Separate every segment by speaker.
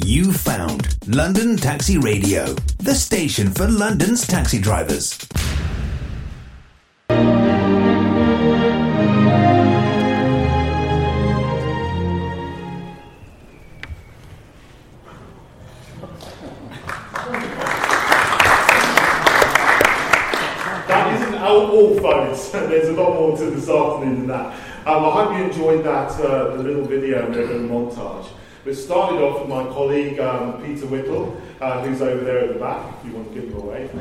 Speaker 1: You found London Taxi Radio, the station for London's taxi drivers.
Speaker 2: That isn't all, folks. There's a lot more to this afternoon than that. I hope you enjoyed that the little video and little montage. We started off with my colleague Peter Whittle, who's over there at the back, if you want to give him a wave.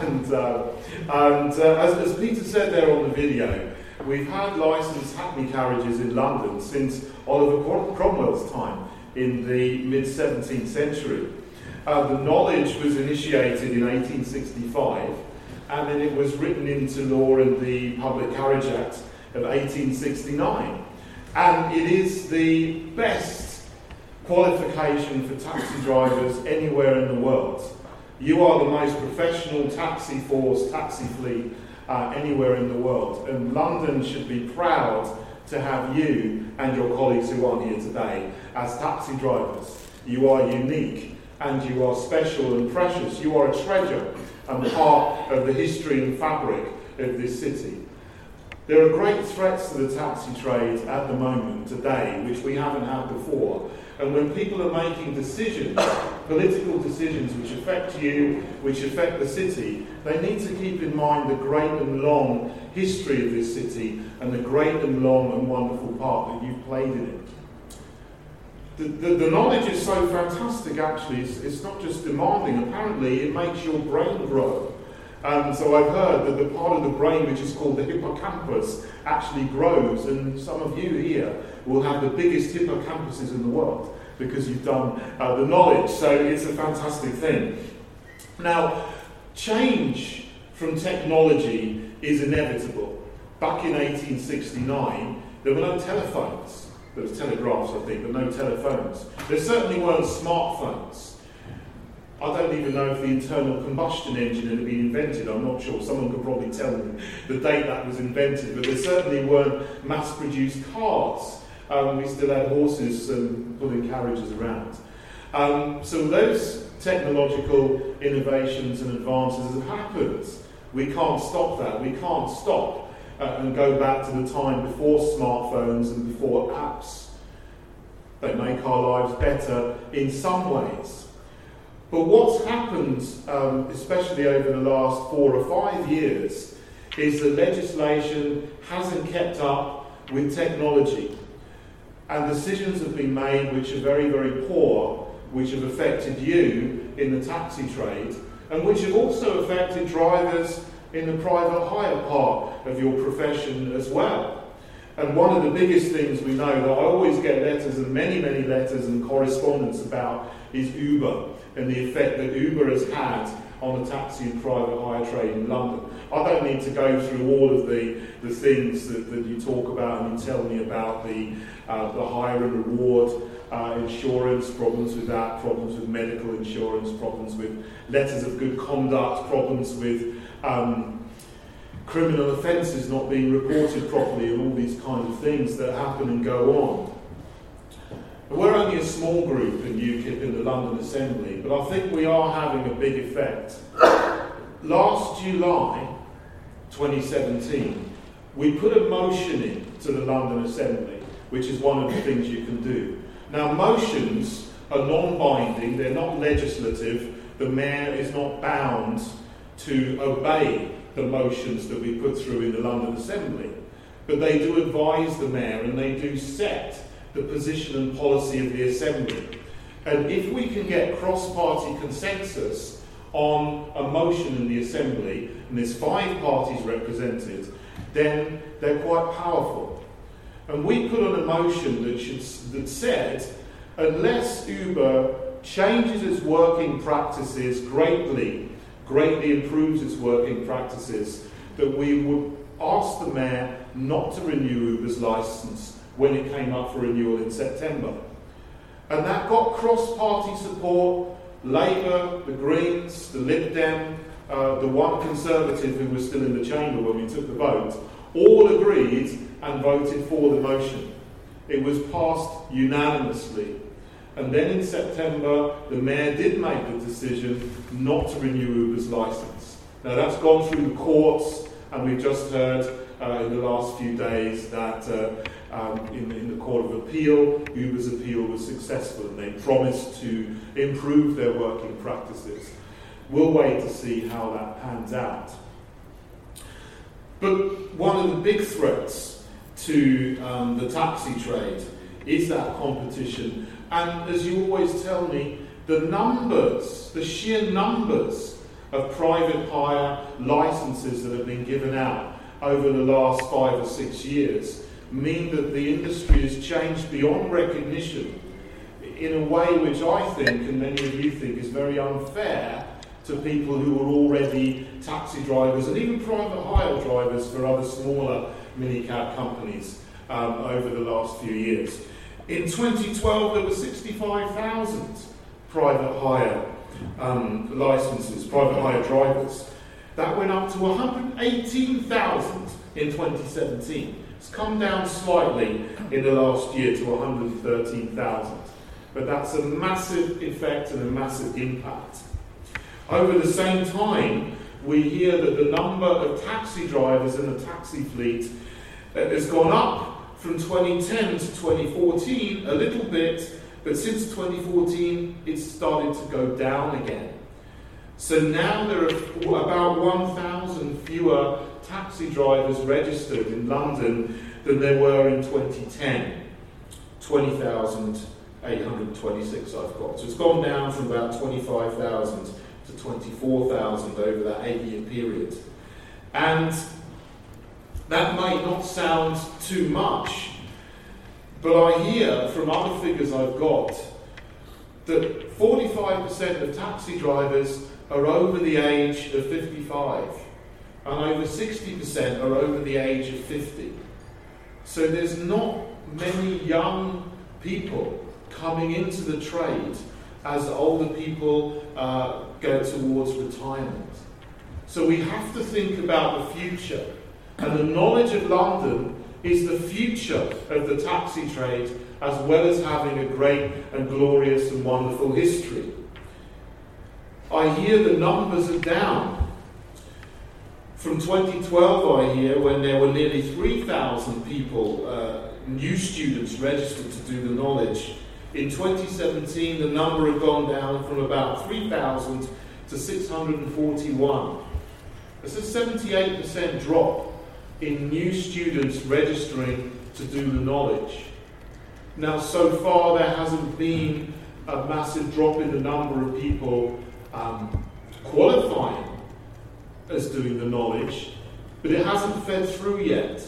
Speaker 2: And as Peter said there on the video, we've had licensed hackney carriages in London since Oliver Cromwell's time in the mid-17th century. The knowledge was initiated in 1865, and then it was written into law in the Public Carriage Act of 1869. And it is the best qualification for taxi drivers anywhere in the world. You are the most professional taxi force, taxi fleet anywhere in the world. And London should be proud to have you and your colleagues who aren't here today as taxi drivers. You are unique and you are special and precious. You are a treasure and part of the history and fabric of this city. There are great threats to the taxi trade at the moment, today, which we haven't had before. And when people are making decisions, political decisions which affect you, which affect the city, they need to keep in mind the great and long history of this city and the great and long and wonderful part that you've played in it. The knowledge is so fantastic, actually. It's not just demanding. Apparently, it makes your brain grow. So I've heard that the part of the brain which is called the hippocampus actually grows, and some of you here will have the biggest hippocampuses in the world because you've done the knowledge. So it's a fantastic thing. Now, change from technology is inevitable. Back in 1869, there were no telephones. There was telegraphs, I think, but no telephones. There certainly weren't smartphones. I don't even know if the internal combustion engine had been invented. I'm not sure. Someone could probably tell me the date that was invented. But there certainly weren't mass-produced cars. We still had horses pulling carriages around. So those technological innovations and advances have happened. We can't stop that. We can't stop and go back to the time before smartphones and before apps. They make our lives better in some ways. But what's happened, especially over the last 4 or 5 years, is that legislation hasn't kept up with technology. And decisions have been made which are very, very poor, which have affected you in the taxi trade, and which have also affected drivers in the private hire part of your profession as well. And one of the biggest things we know that I always get letters, and many, many letters and correspondence about, is Uber and the effect that Uber has had on the taxi and private hire trade in London. I don't need to go through all of the things that you talk about and you tell me about the hire and reward insurance, problems with that, problems with medical insurance, problems with letters of good conduct, problems with criminal offences not being reported properly, and all these kind of things that happen and go on. We're only a small group in UKIP in the London Assembly, but I think we are having a big effect. Last July 2017, we put a motion in to the London Assembly, which is one of the things you can do. Now, motions are non-binding, they're not legislative. The Mayor is not bound to obey the motions that we put through in the London Assembly. But they do advise the Mayor and they do set the position and policy of the Assembly. And if we can get cross-party consensus on a motion in the Assembly, and there's 5 parties represented, then they're quite powerful. And we put on a motion that said, unless Uber changes its working practices greatly improves its working practices, that we would ask the Mayor not to renew Uber's licence when it came up for renewal in September. And that got cross-party support. Labour, the Greens, the Lib Dem, the one Conservative who was still in the chamber when we took the vote, all agreed and voted for the motion. It was passed unanimously. And then in September, the mayor did make the decision not to renew Uber's licence. Now that's gone through the courts, and we've just heard in the last few days that in the Court of Appeal, Uber's appeal was successful, and they promised to improve their working practices. We'll wait to see how that pans out. But one of the big threats to the taxi trade is that competition. And as you always tell me, the sheer numbers of private hire licenses that have been given out over the last 5 or 6 years mean that the industry has changed beyond recognition in a way which I think, and many of you think, is very unfair to people who are already taxi drivers and even private hire drivers for other smaller minicab companies over the last few years. In 2012, there were 65,000 private hire licenses, private hire drivers. That went up to 118,000 in 2017. It's come down slightly in the last year to 113,000. But that's a massive effect and a massive impact. Over the same time, we hear that the number of taxi drivers in the taxi fleet has gone up from 2010 to 2014 a little bit, but since 2014 it's started to go down again. So now there are about 1,000 fewer taxi drivers registered in London than there were in 2010. 20,826 I've got. So it's gone down from about 25,000 to 24,000 over that 8-year period. And that may not sound too much, but I hear from other figures I've got that 45% of taxi drivers are over the age of 55, and over 60% are over the age of 50. So there's not many young people coming into the trade as older people go towards retirement. So we have to think about the future. And the knowledge of London is the future of the taxi trade, as well as having a great and glorious and wonderful history. I hear the numbers are down. From 2012, I hear, when there were nearly 3,000 people, new students registered to do the knowledge. In 2017, the number had gone down from about 3,000 to 641. It's a 78% drop in new students registering to do the knowledge. Now, so far, there hasn't been a massive drop in the number of people qualifying as doing the knowledge, but it hasn't fed through yet.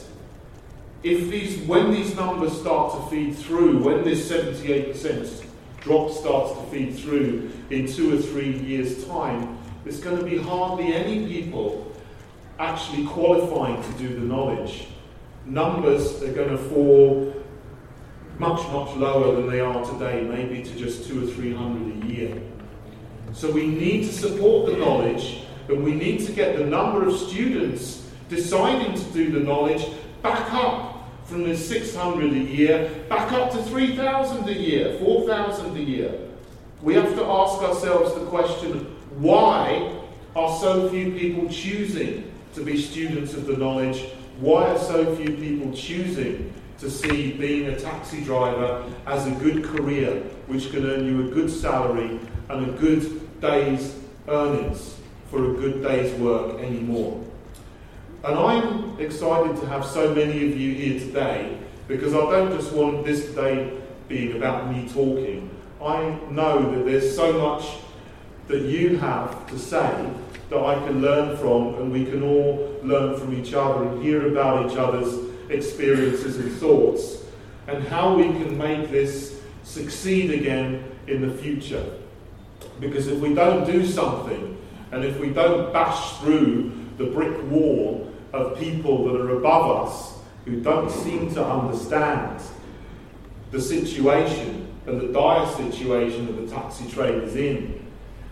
Speaker 2: When these numbers start to feed through, when this 78% drop starts to feed through in 2 or 3 years' time, there's going to be hardly any people actually qualifying to do the knowledge. Numbers are going to fall much, much lower than they are today, maybe to just 200 or 300 a year. So we need to support the knowledge, and we need to get the number of students deciding to do the knowledge back up from the 600 a year, back up to 3,000 a year, 4,000 a year. We have to ask ourselves the question, why are so few people choosing to be students of the knowledge? Why are so few people choosing to see being a taxi driver as a good career, which can earn you a good salary and a good day's earnings for a good day's work anymore? And I'm excited to have so many of you here today, because I don't just want this day being about me talking. I know that there's so much that you have to say that I can learn from, and we can all learn from each other and hear about each other's experiences and thoughts, and how we can make this succeed again in the future. Because if we don't do something, and if we don't bash through the brick wall of people that are above us, who don't seem to understand the situation and the dire situation that the taxi trade is in,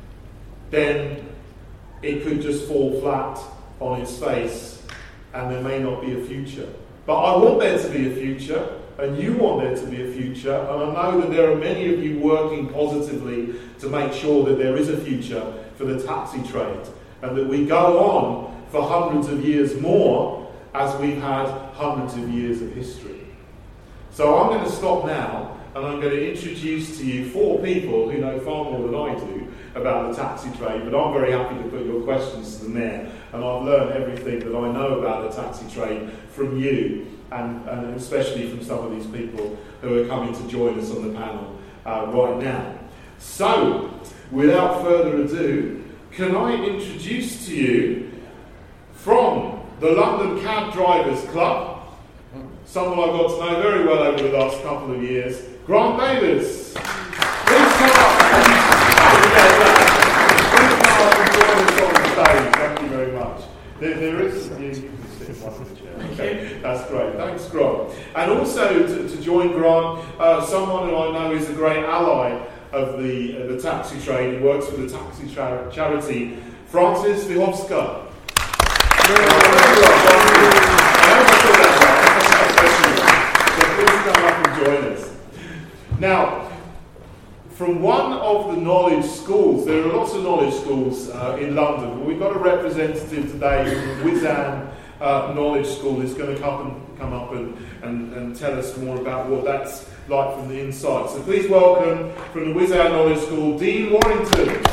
Speaker 2: then it could just fall flat on its face, and there may not be a future. But I want there to be a future, and you want there to be a future, and I know that there are many of you working positively to make sure that there is a future for the taxi trade, and that we go on for hundreds of years more as we've had hundreds of years of history. So I'm going to stop now, and I'm going to introduce to you 4 people who know far more than I do about the taxi trade, but I'm very happy to put your questions to them there, and I've learned everything that I know about the taxi trade from you, and especially from some of these people who are coming to join us on the panel right now. So, without further ado, can I introduce to you from the London Cab Drivers Club, someone I've got to know very well over the last couple of years, Grant Davis. Please come up. Thank you very much. There is you can sit in one of the chairs. Okay, that's great. Thanks, Grant. And also to join Grant, someone who I know is a great ally of the taxi trade. He works for the taxi charity, Francis Vyhovska. So please come up and join us. Now, from one of the knowledge schools, there are lots of knowledge schools in London, but we've got a representative today from the Wizan Knowledge School who's going to come up and tell us more about what that's like from the inside. So please welcome from the Wizan Knowledge School, Dean Warrington.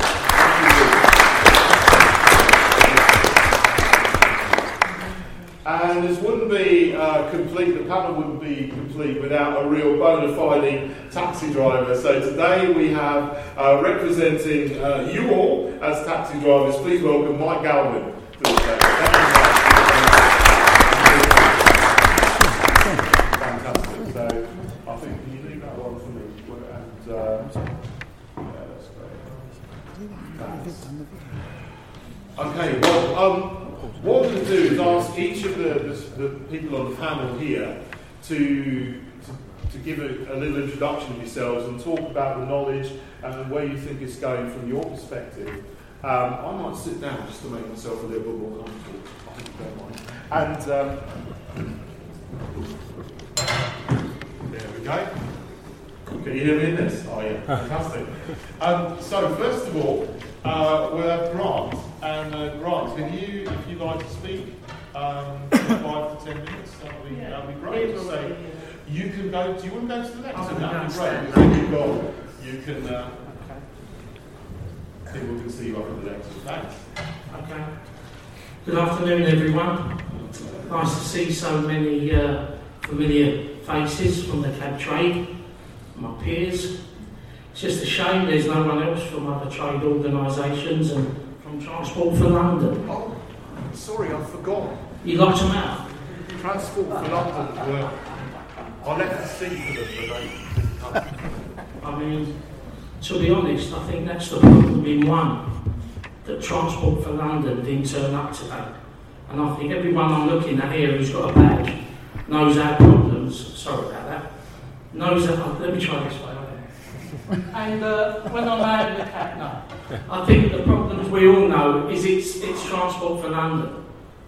Speaker 2: And this wouldn't be complete, the panel wouldn't be complete without a real bona fide taxi driver. So today we have representing you all as taxi drivers, please welcome Mike Galvin to the stage. Fantastic. So I think, can you leave that one for me? And, yeah, that's great. Okay, well, what we're going to do is ask each of the people on the panel here to give a little introduction of yourselves and talk about the knowledge and where you think it's going from your perspective. I might sit down just to make myself a little bit more comfortable. I think you don't mind. And there we go. Can you hear me in this? Oh yeah, fantastic. So first of all, we'll have Grant. And Grant, can you, if you'd like to speak, 5 to 10 minutes, that'd be great. So you can go. Do you want to go to the next one? That'd be great. Because you can. People can see you up at the next one. Thanks.
Speaker 3: Okay. Good afternoon, everyone. Nice to see so many familiar faces from the cab trade, my peers. It's just a shame there's no one else from other trade organisations and from Transport for London.
Speaker 2: Oh, sorry, I forgot.
Speaker 3: You locked them out?
Speaker 2: Transport for London. I left the seat for them, but they didn't come.
Speaker 3: I mean, to be honest, I think that's the problem in one, that Transport for London didn't turn up today. And I think everyone I'm looking at here who's got a badge knows our problems. Sorry about that. Knows that. Let me try this way. And when I'm out of the cab, no. I think the problems we all know is it's Transport for London.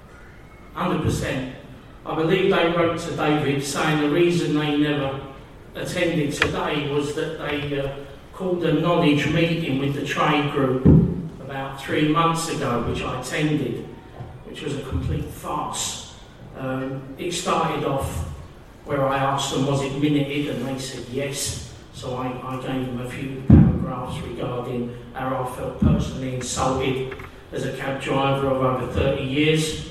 Speaker 3: 100%. I believe they wrote to David saying the reason they never attended today was that they called a knowledge meeting with the trade group about 3 months ago, which I attended, which was a complete farce. It started off where I asked them, was it minuted, and they said yes. So I gave them a few paragraphs regarding how I felt personally insulted as a cab driver of over 30 years.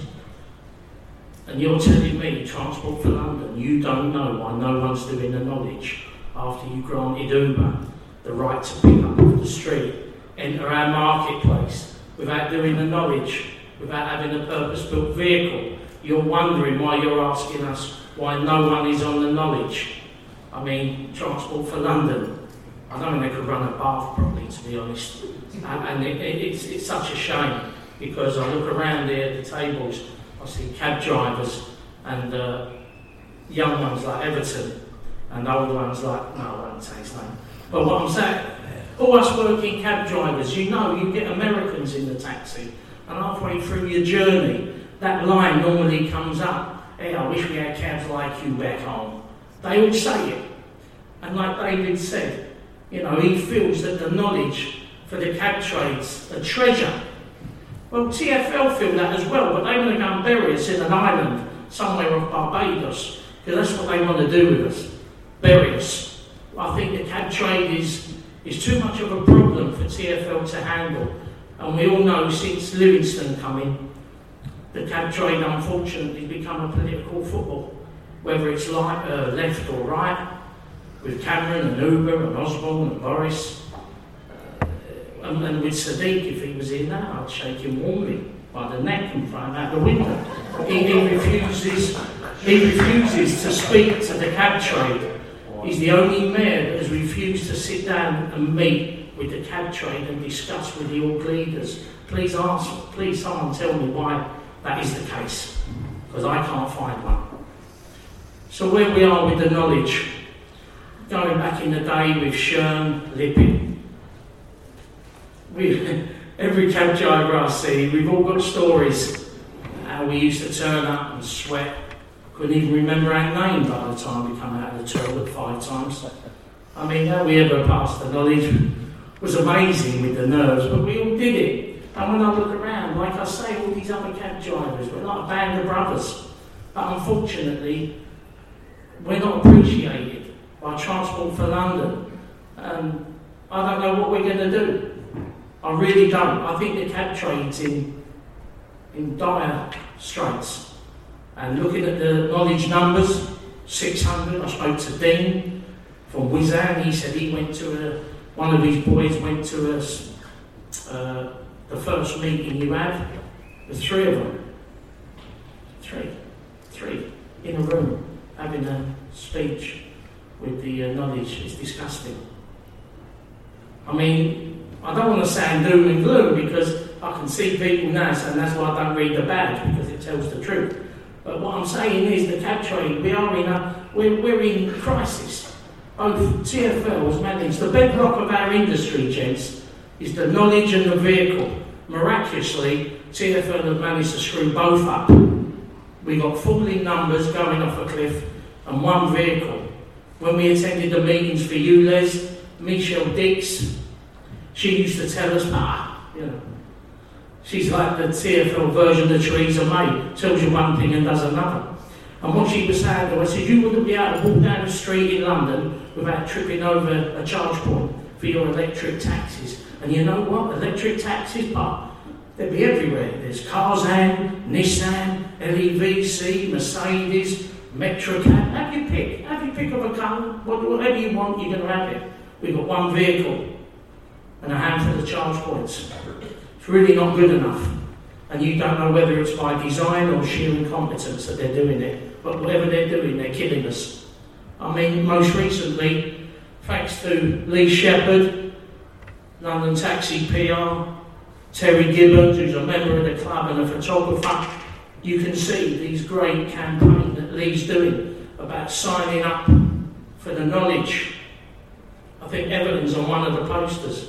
Speaker 3: And you're telling me, Transport for London, you don't know why no one's doing the knowledge after you granted Uber the right to pick up off the street, enter our marketplace without doing the knowledge, without having a purpose-built vehicle. You're wondering why you're asking us why no one is on the knowledge. I mean, Transport for London, I don't think they could run a bath properly, to be honest. And it's such a shame, because I look around there at the tables, I see cab drivers and young ones like Everton and old ones like, no, I won't say his name. But what I'm saying, all us working cab drivers, you know, you get Americans in the taxi, and halfway through your journey, that line normally comes up, hey, I wish we had cabs like you back home. They all say it. And like David said, you know, he feels that the knowledge for the cab trade's a treasure. Well, TfL feel that as well, but they want to go and bury us in an island somewhere off Barbados, because that's what they want to do with us, bury us. I think the cab trade is too much of a problem for TfL to handle. And we all know since Livingston come in, the cab trade unfortunately has become a political football, whether it's left or right, with Cameron and Uber and Osborne and Boris. And with Sadiq, if he was in there, I'd shake him warmly by the neck and throw him out the window. He refuses to speak to the cab trade. He's the only mayor that has refused to sit down and meet with the cab trade and discuss with the org leaders. Please someone tell me why that is the case, because I can't find one. So where we are with the knowledge, going back in the day with Shern, Lippin, every cab driver I see, we've all got stories how we used to turn up and sweat, couldn't even remember our name by the time we come out of the toilet 5 times. I mean, how we ever passed the knowledge was amazing with the nerves, but we all did it. And when I look around, like I say, all these other cab drivers, we're like a band of brothers. But unfortunately, we're not appreciated by Transport for London. And I don't know what we're going to do. I really don't. I think the cab trade's in dire straits. And looking at the knowledge numbers, 600, I spoke to Dean from Wizan. He said he went to one of his boys went to the first meeting you had. There's 3 of them. Three in a room having a speech with the knowledge. It's disgusting. I mean, I don't want to sound doom and gloom, because I can see people now saying that's why I don't read the badge, because it tells the truth. But what I'm saying is the cab trade, we're in crisis. Both TfL has managed, the bedrock of our industry, gents, is the knowledge and the vehicle. Miraculously, TfL have managed to screw both up. We got falling numbers going off a cliff and one vehicle. When we attended the meetings for ULEZ, Michelle Dix, she used to tell us, you know, she's like the TfL version of Theresa May, tells you one thing and does another. And what she was saying to us is, you wouldn't be able to walk down the street in London without tripping over a charge point for your electric taxis. And you know what? Electric taxis, they'd be everywhere. There's Carzan, Nissan, LEVC, Mercedes, Metrocab. Have your pick of a colour. Whatever you want, you're going to have it. We've got one vehicle and a handful of charge points. It's really not good enough. And you don't know whether it's by design or sheer incompetence that they're doing it. But whatever they're doing, they're killing us. I mean, most recently, thanks to Lee Shepherd, London Taxi PR, Terry Gibbons, who's a member of the club and a photographer, you can see these great campaigns that Lee's doing about signing up for the knowledge. I think Everton's on one of the posters.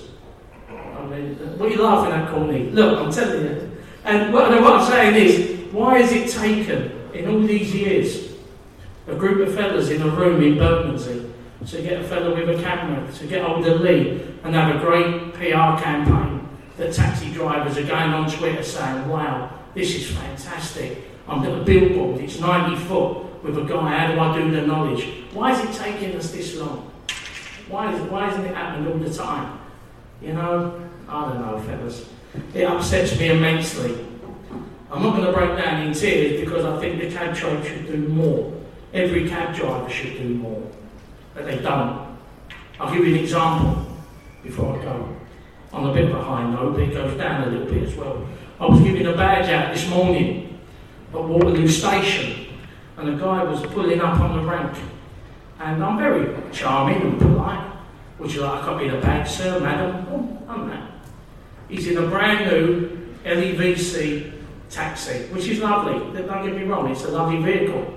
Speaker 3: I mean, what are you laughing at, Courtney? Look, I'm telling you. And what I'm saying is, why has it taken, in all these years, a group of fellas in a room in Bermondsey to get a fella with a camera, to get hold of Lee and have a great PR campaign that taxi drivers are going on Twitter saying, wow, this is fantastic. I'm at a billboard, it's 90 foot with a guy, how do I do the knowledge? Why is it taking us this long? Why isn't it happening all the time? You know, I don't know, fellas. It upsets me immensely. I'm not going to break down in tears because I think the cab trade should do more. Every cab driver should do more. But they don't. I'll give you an example before I go. On a bit of a high note, but it goes down a little bit as well. I was giving a badge out this morning at Waterloo Station, and a guy was pulling up on the rank. And I'm very charming and polite. Would you like a copy of the badge, sir, madam? Oh, I'm that. He's in a brand new LEVC taxi, which is lovely. Don't get me wrong, it's a lovely vehicle.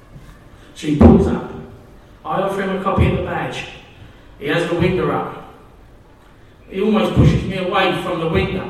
Speaker 3: So he pulls up. I offer him a copy of the badge. He has the window up. He almost pushes me away from the window.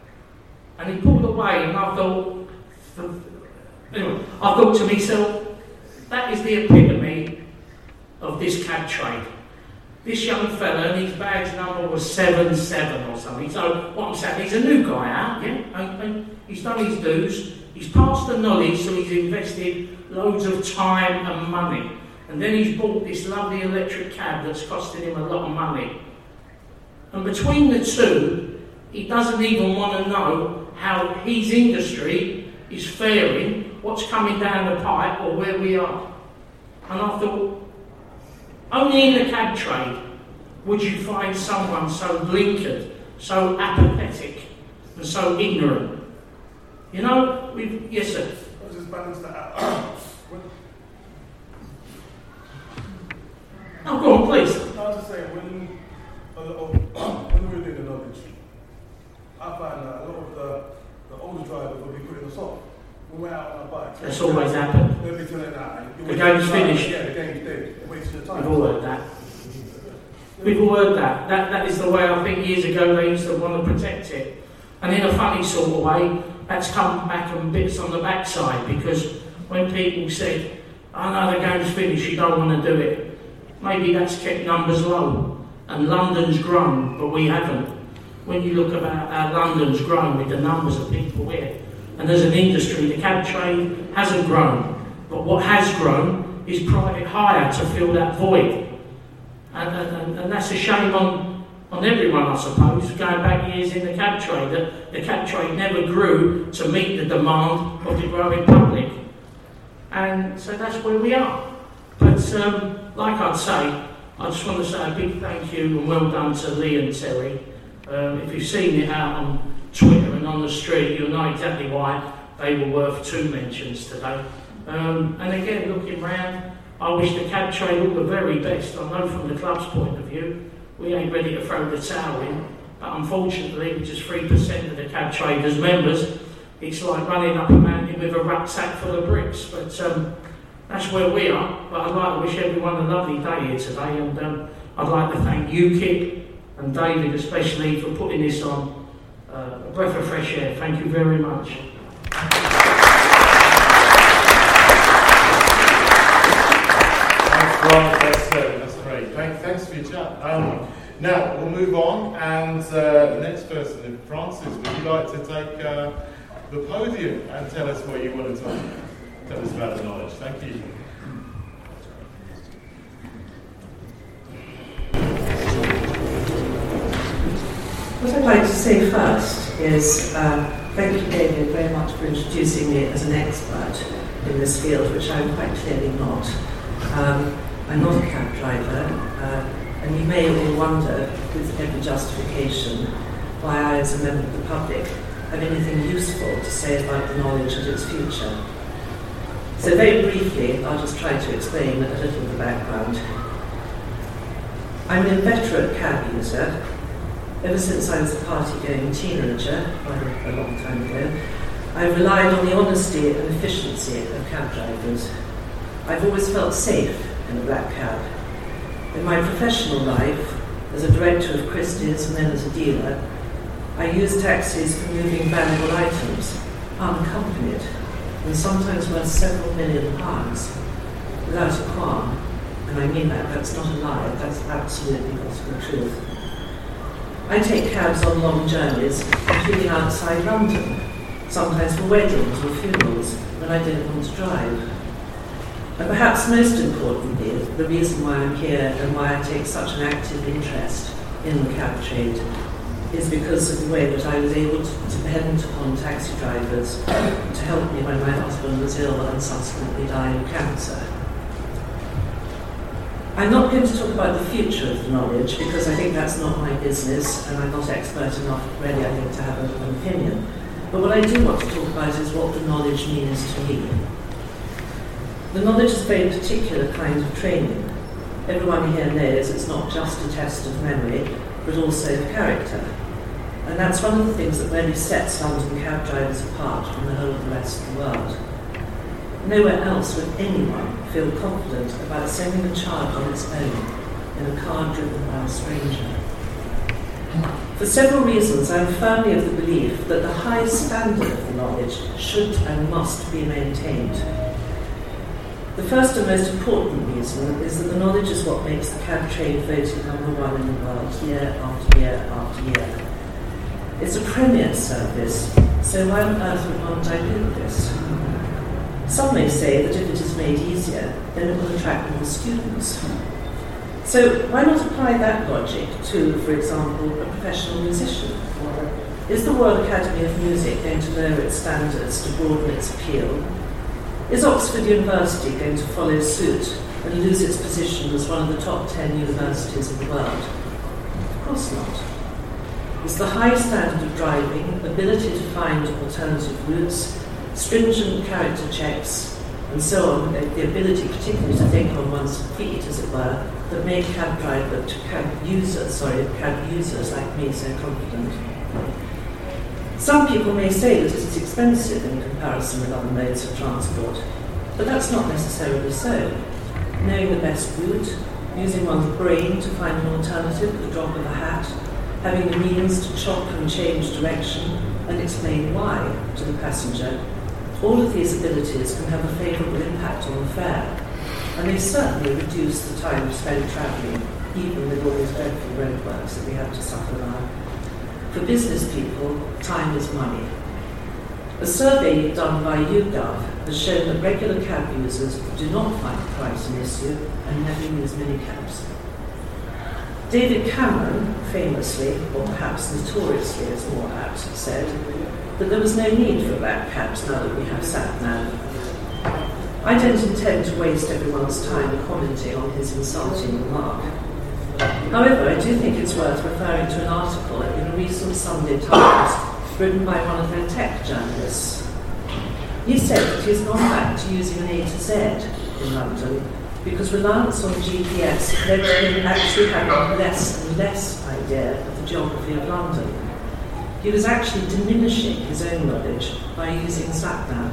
Speaker 3: And he pulled away, and I thought to myself, that is the epitome of this cab trade. This young fella, and his badge number was 77 or something. So what I'm saying, he's a new guy out, yeah, and he's done his dues. He's passed the knowledge, so he's invested loads of time and money. And then he's bought this lovely electric cab that's costing him a lot of money. And between the two, he doesn't even want to know how his industry is faring, what's coming down the pipe, or where we are. And I thought, only in the cab trade would you find someone so blinkered, so apathetic, and so ignorant. You know, yes sir.
Speaker 4: Let's just balance that out.
Speaker 3: Oh, go on, please.
Speaker 4: I was just saying, when we were doing the knowledge, I find that a lot of the older drivers will be putting us off. When we're out on our bikes.
Speaker 3: That's always happened.
Speaker 4: They'll be telling that.
Speaker 3: The game's finished.
Speaker 4: Yeah, the game's dead. They're wasting their time.
Speaker 3: We've all heard that. We've all heard that. That is the way I think years ago they used to want to protect it. And in a funny sort of way, that's come back and bits on the backside, because when people said, oh no, the game's finished, you don't want to do it, maybe that's kept numbers low. And London's grown, but we haven't. When you look about how London's grown with the numbers of people here, and as an industry, the cab trade hasn't grown. But what has grown is private hire to fill that void. And that's a shame on everyone, I suppose, going back years in the cab trade, that the cab trade never grew to meet the demand of the growing public. And so that's where we are. But like I'd say, I just want to say a big thank you and well done to Lee and Terry. If you've seen it out on Twitter and on the street, you'll know exactly why they were worth 2 mentions today. And again, looking round, I wish the cab trade all the very best. I know from the club's point of view, we ain't ready to throw the towel in, but unfortunately, with just 3% of the cab trade as members, it's like running up a mountain with a rucksack full of bricks. But that's where we are. But I'd like to wish everyone a lovely day here today, and I'd like to thank UKIP and David especially for putting this on. A breath of fresh air. Thank you very much.
Speaker 2: Thanks, Grant. That's great. Thanks for your chat. Now, we'll move on, and the next person, Francis, would you like to take the podium and tell us what you want to tell us about the knowledge? Thank you.
Speaker 5: What I'd like to say first is thank you, David, very much for introducing me as an expert in this field, which I'm quite clearly not. I'm not a cab driver, and you may all wonder, with every justification, why I, as a member of the public, have anything useful to say about the knowledge and its future. So very briefly, I'll just try to explain a little of the background. I'm an inveterate cab user. Ever since I was a party-going teenager, quite a long time ago, I've relied on the honesty and efficiency of cab drivers. I've always felt safe in a black cab. In my professional life, as a director of Christie's and then as a dealer, I use taxis for moving valuable items, unaccompanied, and sometimes worth several £million, without a qualm. And I mean that, that's not a lie, that's absolutely gospel truth. I take cabs on long journeys, including outside London, sometimes for weddings or funerals, when I didn't want to drive. And perhaps most importantly, the reason why I'm here and why I take such an active interest in the cab trade is because of the way that I was able to depend upon taxi drivers to help me when my husband was ill and subsequently died of cancer. I'm not going to talk about the future of the knowledge because I think that's not my business and I'm not expert enough really, I think, to have an opinion. But what I do want to talk about is what the knowledge means to me. The knowledge is a very particular kind of training. Everyone here knows it's not just a test of memory, but also of character. And that's one of the things that really sets London cab drivers apart from the whole of the rest of the world. Nowhere else would anyone feel confident about sending a child on its own in a car driven by a stranger. For several reasons, I'm firmly of the belief that the high standard of the knowledge should and must be maintained. The first and most important reason is that the knowledge is what makes the cab trade voted #1 in the world year after year after year. It's a premier service, so why on earth would one dilute this? Some may say that if it is made easier, then it will attract more students. So why not apply that logic to, for example, a professional musician? Is the Royal Academy of Music going to lower its standards to broaden its appeal? Is Oxford University going to follow suit and lose its position as one of the top 10 universities in the world? Of course not. Is the high standard of driving, ability to find alternative routes, stringent character checks, and so on, the ability particularly to think on one's feet, as it were, that make cab users like me so confident? Some people may say that it is expensive in comparison with other modes of transport, but that's not necessarily so. Knowing the best route, using one's brain to find an alternative at the drop of a hat, having the means to chop and change direction and explain why to the passenger, all of these abilities can have a favourable impact on the fare, and they certainly reduce the time spent travelling, even with all these dreadful roadworks that we have to suffer now. For business people, time is money. A survey done by YouGov has shown that regular cab users do not find price an issue and never use minicabs. David Cameron, famously, or perhaps notoriously as more apt, said that there was no need for black cabs now that we have sat-nav. I don't intend to waste everyone's time commenting on his insulting remark. However, I do think it's worth referring to an article in a recent Sunday Times written by one of their tech journalists. He said that he's gone back to using an A to Z in London because reliance on GPS led to him actually having less and less idea of the geography of London. He was actually diminishing his own knowledge by using sat-nav.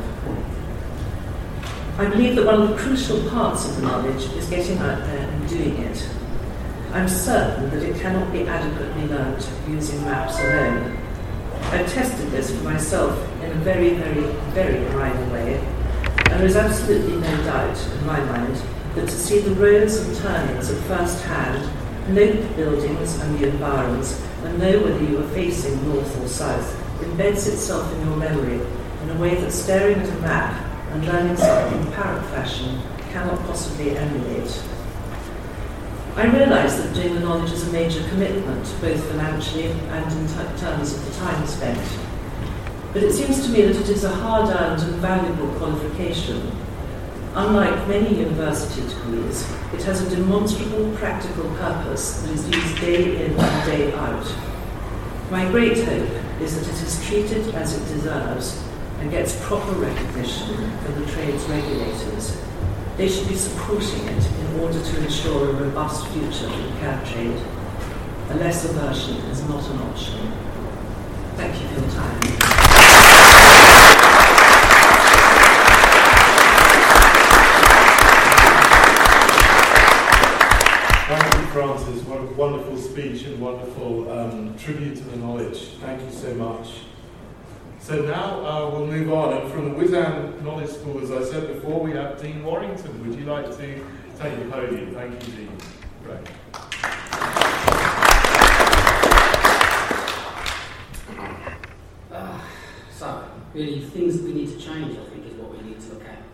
Speaker 5: I believe that one of the crucial parts of the knowledge is getting out there and doing it. I'm certain that it cannot be adequately learnt using maps alone. I've tested this for myself in a very, very, very minor way, and there is absolutely no doubt in my mind that to see the roads and turnings at first hand, note the buildings and the environs, and know whether you are facing north or south, embeds itself in your memory in a way that staring at a map and learning something in parrot fashion cannot possibly emulate. I realise that doing the knowledge is a major commitment, both financially and in terms of the time spent. But it seems to me that it is a hard-earned and valuable qualification. Unlike many university degrees, it has a demonstrable practical purpose that is used day in and day out. My great hope is that it is treated as it deserves and gets proper recognition from the trade's regulators. They should be supporting it in order to ensure a robust future for the cab trade. A lesser version is not an option. Thank you for your time.
Speaker 2: Thank you, Francis. What a wonderful speech and wonderful tribute to the knowledge. Thank you so much. So now we'll move on, and from the Wizam Knowledge School, as I said before, we have Dean Warrington. Would you like to take the podium? Thank you, Dean. Great.
Speaker 6: So, really, things that we need to change, I think, is what we need to look at.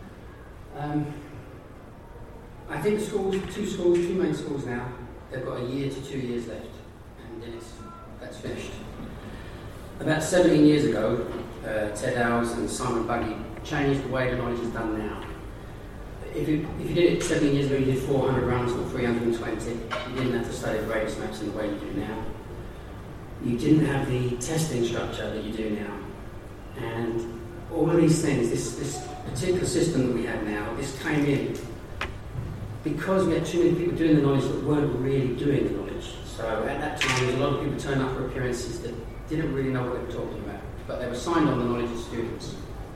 Speaker 6: I think two main schools now, they've got a year to 2 years left, and then that's finished. About 17 years ago, Ted Howes and Simon Buggy changed the way the knowledge is done now. If you did it 17 years ago, you did 400 runs, not 320. You didn't have to study radius maps in the way you do now. You didn't have the testing structure that you do now. And all of these things, this particular system that we have now, this came in because we had too many people doing the knowledge that weren't really doing the knowledge. So at that time, there was a lot of people turning up for appearances that didn't really know what they were talking about, but they were signed on the knowledge of students.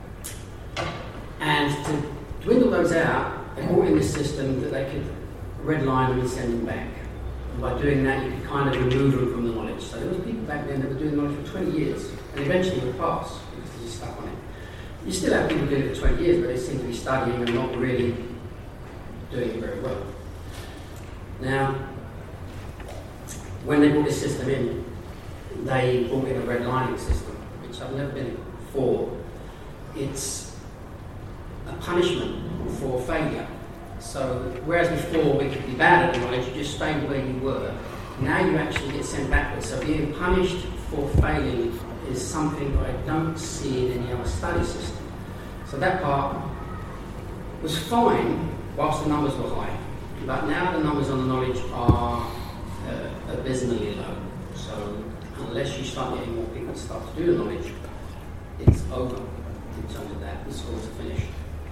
Speaker 6: And to dwindle those out, they brought in this system that they could redline them and send them back. And by doing that, you could kind of remove them from the knowledge. So there was people back then that were doing knowledge for 20 years, and eventually would pass because they just stuck on it. You still have people doing it for 20 years, but they seem to be studying and not really doing it very well. Now, when they brought this system in, they brought in a redlining system, which I've never been in before. It's a punishment for failure. So, whereas before we could be bad at knowledge, you just stayed where you were, now you actually get sent backwards. So being punished for failing is something that I don't see in any other study system. So that part was fine whilst the numbers were high. But now the numbers on the knowledge are abysmally low. So unless you start getting more people to start to do the knowledge, it's over in terms of that. The schools are finished.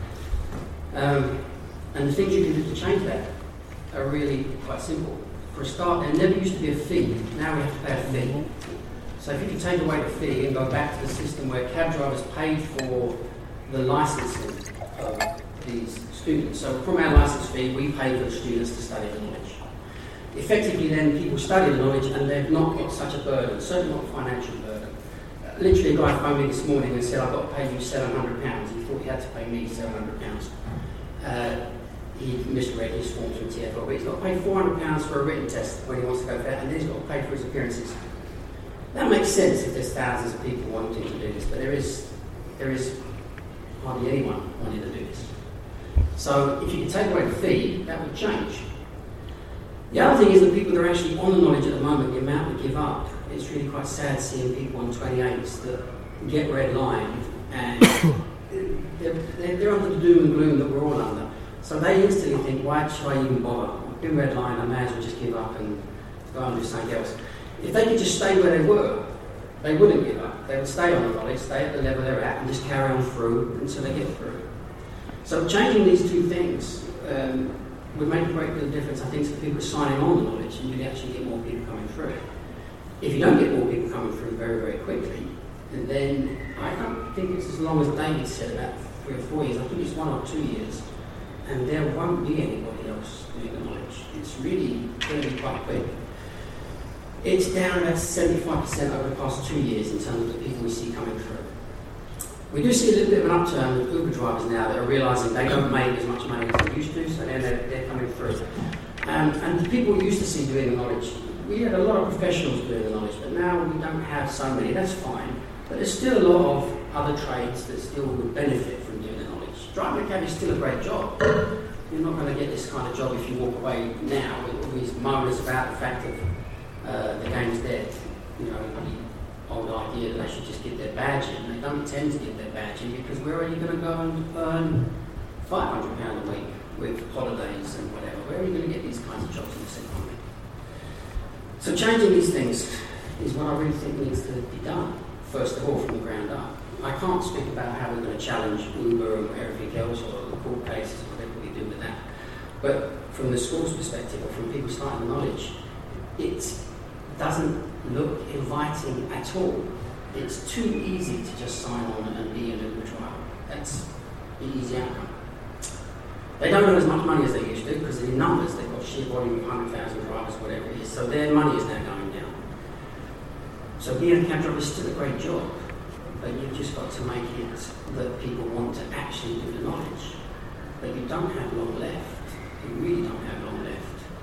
Speaker 6: And the things you can do to change that are really quite simple. For a start, there never used to be a fee. Now we have to pay a fee. So if you can take away the fee and go back to the system where cab drivers paid for the licensing of these students. So from our license fee, we pay for the students to study the knowledge. Effectively then, people study the knowledge and they've not got such a burden, certainly not a financial burden. Literally a guy phoned me this morning and said, I've got to pay you £700. He thought he had to pay me £700. He misread his forms from TFL, but he's got to pay £400 for a written test when he wants to go for that, and then he's got to pay for his appearances. That makes sense if there's thousands of people wanting to do this, but there is hardly anyone wanting to do this. So if you could take away the fee, that would change. The other thing is that people that are actually on the knowledge at the moment, the amount that give up, it's really quite sad seeing people on 28s that get red lined and they're under the doom and gloom that we're all under. So they instantly think, why should I even bother? I've been red line, I may as well just give up and go and do something else. If they could just stay where they were, they wouldn't give up. They would stay on the knowledge, stay at the level they're at, and just carry on through until they get through. So changing these two things would make a great deal of difference, I think, to the people signing on the knowledge, and you'd actually get more people coming through. If you don't get more people coming through very, very quickly, then I don't think it's as long as David said, about 3 or 4 years. I think it's 1 or 2 years. And there won't be anybody else doing the knowledge. It's really going to be quite quick. It's down about 75% over the past 2 years in terms of the people we see coming through. We do see a little bit of an upturn with Uber drivers now that are realising they don't make as much money as they used to, so then they're coming through. And the people we used to see doing the knowledge, we had a lot of professionals doing the knowledge, but now we don't have so many. That's fine. But there's still a lot of other trades that still would benefit from doing the knowledge. Driving a cab is still a great job. You're not going to get this kind of job if you walk away now with all these moaners about the fact that the game's dead. You know, the old idea that they should just get their badge in. They don't tend to get their badge in because where are you going to go and earn £500 a week with holidays and whatever? Where are you going to get these kinds of jobs in this economy? So changing these things is what I really think needs to be done, first of all, from the ground up. I can't speak about how we're going to challenge Uber and everything else or the court cases, whatever we do with that. But from the school's perspective or from people starting the knowledge, it doesn't look inviting at all. It's too easy to just sign on and be an Uber driver. That's the easy outcome. They don't earn as much money as they used to because in numbers they've got sheer volume of 100,000 drivers, whatever it is, so their money is now going down. So being a cab driver is still a great job, but you've just got to make it that people want to actually do the knowledge. But you don't have long left. You really don't have long left.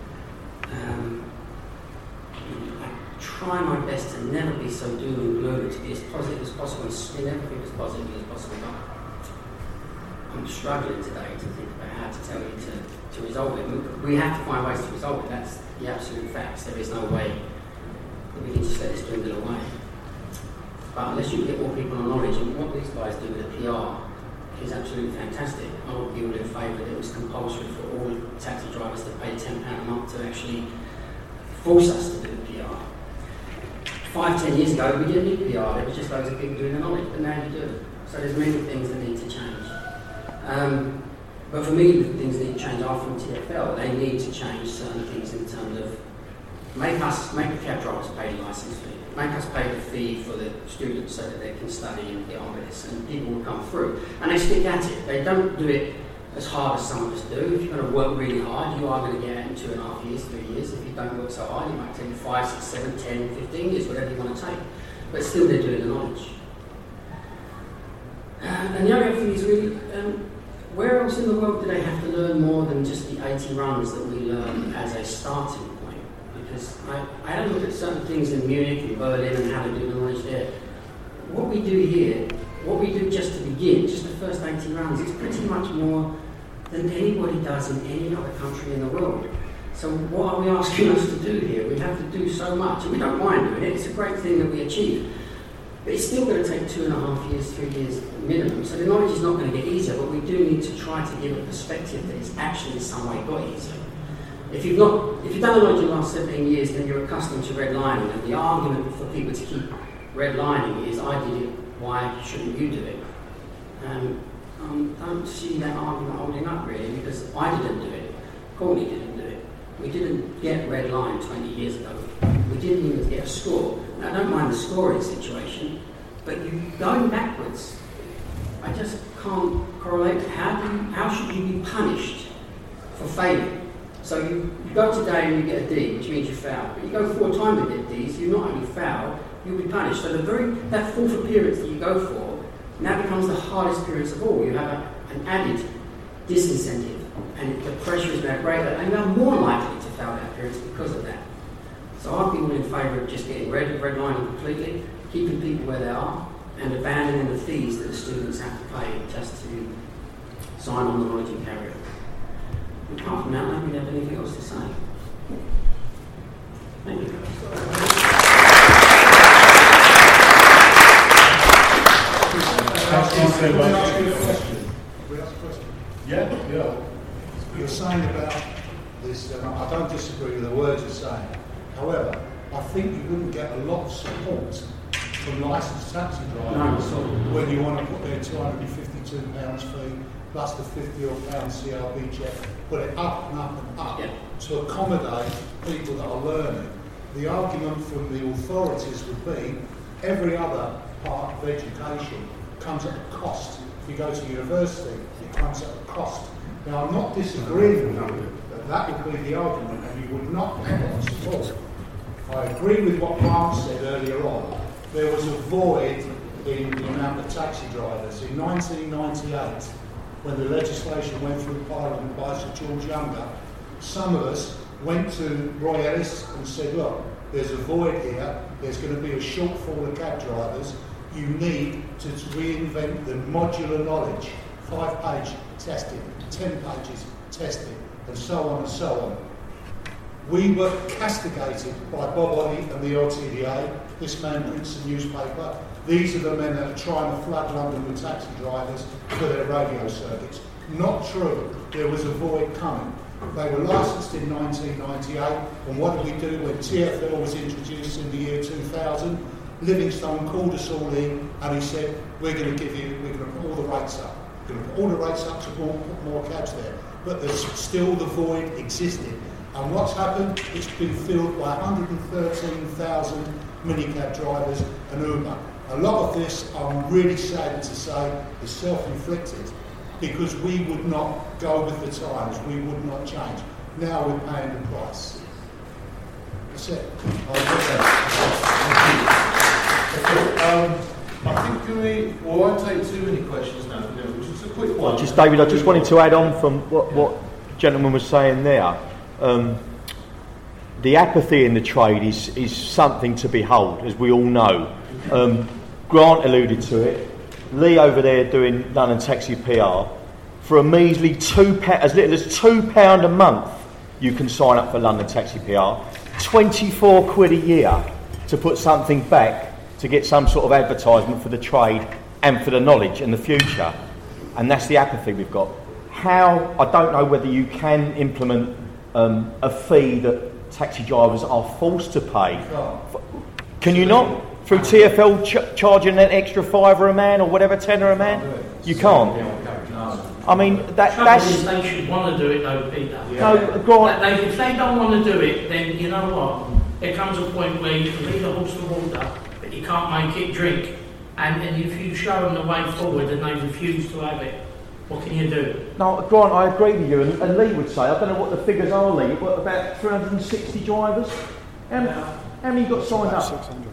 Speaker 6: I try my best to never be so doom and gloom, to be as positive as possible and spin everything as positively as possible. I'm struggling today to think about how to tell you to resolve it. We have to find ways to resolve it. That's the absolute facts. There is no way that we can just let this dwindle away. But unless you get more people on knowledge, and what these guys do with the PR is absolutely fantastic. I would give it a favour that it was compulsory for all taxi drivers to pay £10 a month to actually force us to do the PR. 5-10 years ago, we didn't need PR. There was just loads of people doing the knowledge, but now you do. So there's many things that need to change. But for me, the things that need to change are from TFL. They need to change certain things in terms of make the cab drivers pay the licence fee, make us pay the fee for the students so that they can study and get on with this, and people will come through. And they stick at it. They don't do it as hard as some of us do. If you're going to work really hard, you are going to get out in 2.5 years, 3 years. If you don't work so hard, it might take you 5, 6, 7, 10, 15 years, whatever you want to take. But still, they're doing the knowledge. And the other thing is really, where else in the world do they have to learn more than just the 80 runs that we learn as a starting point? Because I had a look at certain things in Munich and Berlin and how to do the knowledge there. What we do here, what we do just to begin, just the first 80 runs, is pretty much more than anybody does in any other country in the world. So what are we asking us to do here? We have to do so much, and we don't mind doing it. It's a great thing that we achieve. But it's still going to take 2.5 years, 3 years minimum. So the knowledge is not going to get easier, but we do need to try to give a perspective that it's actually in some way got easier. If you've done the knowledge in the last 17 years, then you're accustomed to redlining, and the argument for people to keep redlining is, I did it, why shouldn't you do it? Don't see that argument holding up really, because I didn't do it, Courtney didn't do it. We didn't get red line 20 years ago. We didn't even get a score. Now, I don't mind the scoring situation, but you going backwards, I just can't correlate. How should you be punished for failing? So you go today and you get a D, which means you failed. But you go 4 times and get Ds, you not only fail, you'll be punished. So that 4th appearance that you go for now becomes the hardest appearance of all. You have an added disincentive, and the pressure is now greater, and you're more likely to fail that appearance because of that. So I'd be all in favour of just getting redlining completely, keeping people where they are, and abandoning the fees that the students have to pay just to sign on the knowledge and carry it. Apart from that, I don't really have anything else to say. Thank you.
Speaker 2: Yeah.
Speaker 7: You're saying about this, and I don't disagree with the words you're saying. However, I think you wouldn't get a lot of support from licensed taxi drivers when you want to put their £252 fee plus the £50 CRB check, put it up and up and up to accommodate people that are learning. The argument from the authorities would be every other part of education comes at a cost. If you go to university, it comes at a cost. Now, I'm not disagreeing with you that would be the argument, and you would not have a lot of support. I agree with what Grant said earlier on. There was a void in the amount of taxi drivers. In 1998, when the legislation went through Parliament by Sir George Younger, some of us went to Roy Ellis and said, look, there's a void here, there's going to be a shortfall of cab drivers, you need to reinvent the modular knowledge, 5-page testing, 10 pages testing, and so on and so on. We were castigated by Bob Oddie and the LTDA. This man prints a newspaper. These are the men that are trying to flood London with taxi drivers for their radio circuits. Not true. There was a void coming. They were licensed in 1998, and what did we do when TfL was introduced in the year 2000? Livingstone called us all in, and he said, we're going to put all the rates up. We're going to put all the rates up to put more cabs there. But there's still the void existing. And what's happened? It's been filled by 113,000 minicab drivers and Uber. A lot of this, I'm really sad to say, is self-inflicted because we would not go with the times, we would not change. Now we're paying the price. That's it.
Speaker 2: I think we won't take too many questions now, which is a quick one.
Speaker 8: David, I just wanted to add on from what the gentleman was saying there. The apathy in the trade is something to behold, as we all know. Grant alluded to it. Lee over there doing London Taxi PR. For a measly as little as £2 a month, you can sign up for London Taxi PR. 24 quid a year to put something back to get some sort of advertisement for the trade and for the knowledge in the future. And that's the apathy we've got. How, I don't know whether you can implement a fee that taxi drivers are forced to pay. Can you not? Through TfL charging an extra £5 a man or whatever, £10 a man? You can't. I mean, that's...
Speaker 3: They should want to do it though, Peter.
Speaker 8: No, Grant...
Speaker 3: If they don't want to do it, then you know what? There comes a point where you can lead a horse to water, but you can't make it drink. And if you show them the way forward and they refuse to have it, what can you do?
Speaker 8: No, Grant, I agree with you, and Lee would say, I don't know what the figures are, Lee, what, about 360 drivers? How many got signed up?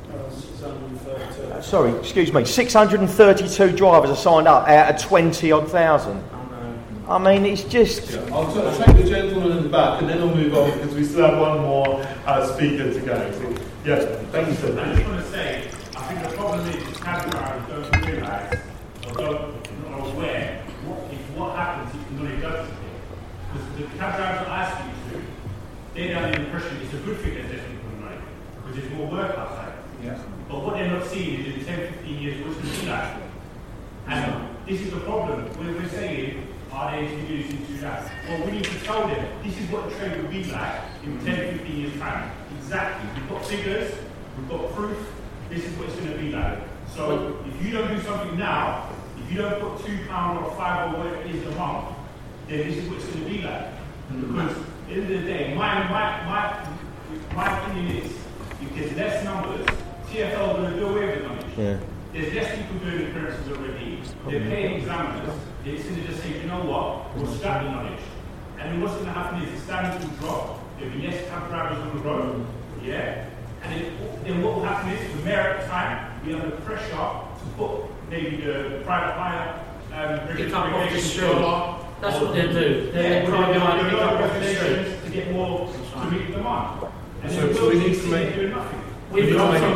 Speaker 4: 632.
Speaker 8: Sorry, excuse me. 632 drivers are signed up out of 20-odd thousand. I mean, it's just...
Speaker 2: Yeah, I'll take the gentleman in the back and then I'll move on because we still have one more speaker to go. So, yes, thank you, sir.
Speaker 9: I just want to say, I think the problem is the cab drivers don't realise or not aware what happens if money does disappear. Because the cab drivers that I speak to, they have the impression it's a good thing that there's people money because there's more work outside.
Speaker 2: Yeah.
Speaker 9: But what they're not seeing is in 10, 15 years what's going to be like. And this is the problem. We're saying, are they introducing to that? Well, we need to tell them this is what the trade will be like in 10, 15 years' time. Exactly. We've got figures, we've got proof, this is what it's going to be like. So if you don't do something now, if you don't put £2 or £5 or whatever it is a month, then this is what it's going to be like. Because at the end of the day, my opinion is, if there's less numbers, TfL are going to do away with the numbers.
Speaker 8: Yeah.
Speaker 9: There's less people doing appearances already. They're paying examiners. They're going to just say, you know what, we'll scrap the knowledge. And then what's going to happen is the standards will drop. There'll be less cab drivers on the road. Yeah? And then what will happen is, the mayor at the time, we have the pressure to put maybe the private hire
Speaker 3: Pick up off the street. That's what they do.
Speaker 9: They're private hire pick up off the street to get more to meet the demand. And
Speaker 2: So we need to make...
Speaker 9: doing nothing.
Speaker 3: We've gone from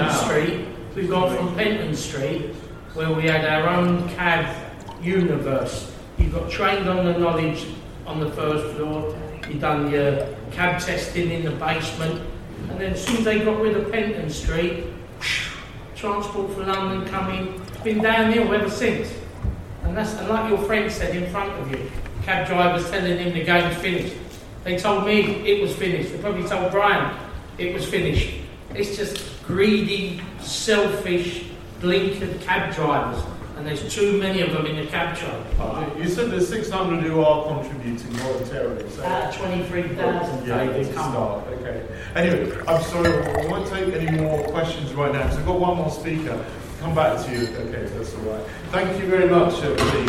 Speaker 3: Penton Street, where we had our own cab universe. You got trained on the knowledge on the first floor, you done your cab testing in the basement, and then as soon as they got rid of Penton Street, Transport for London coming, it's been downhill ever since. And like your friend said in front of you, cab drivers telling him the game's finished. They told me it was finished. They probably told Brian it was finished. It's just greedy, selfish, blinkered cab drivers, and there's too many of them in the cab trade.
Speaker 2: You said there's 600 who are contributing voluntarily. So
Speaker 3: Out of 23,000,
Speaker 2: yeah,
Speaker 3: David,
Speaker 2: it's a
Speaker 3: come on.
Speaker 2: start. Okay. Anyway, I'm sorry, I won't take any more questions right now because I've got one more speaker. Come back to you. Okay, that's all right. Thank you very much, Steve.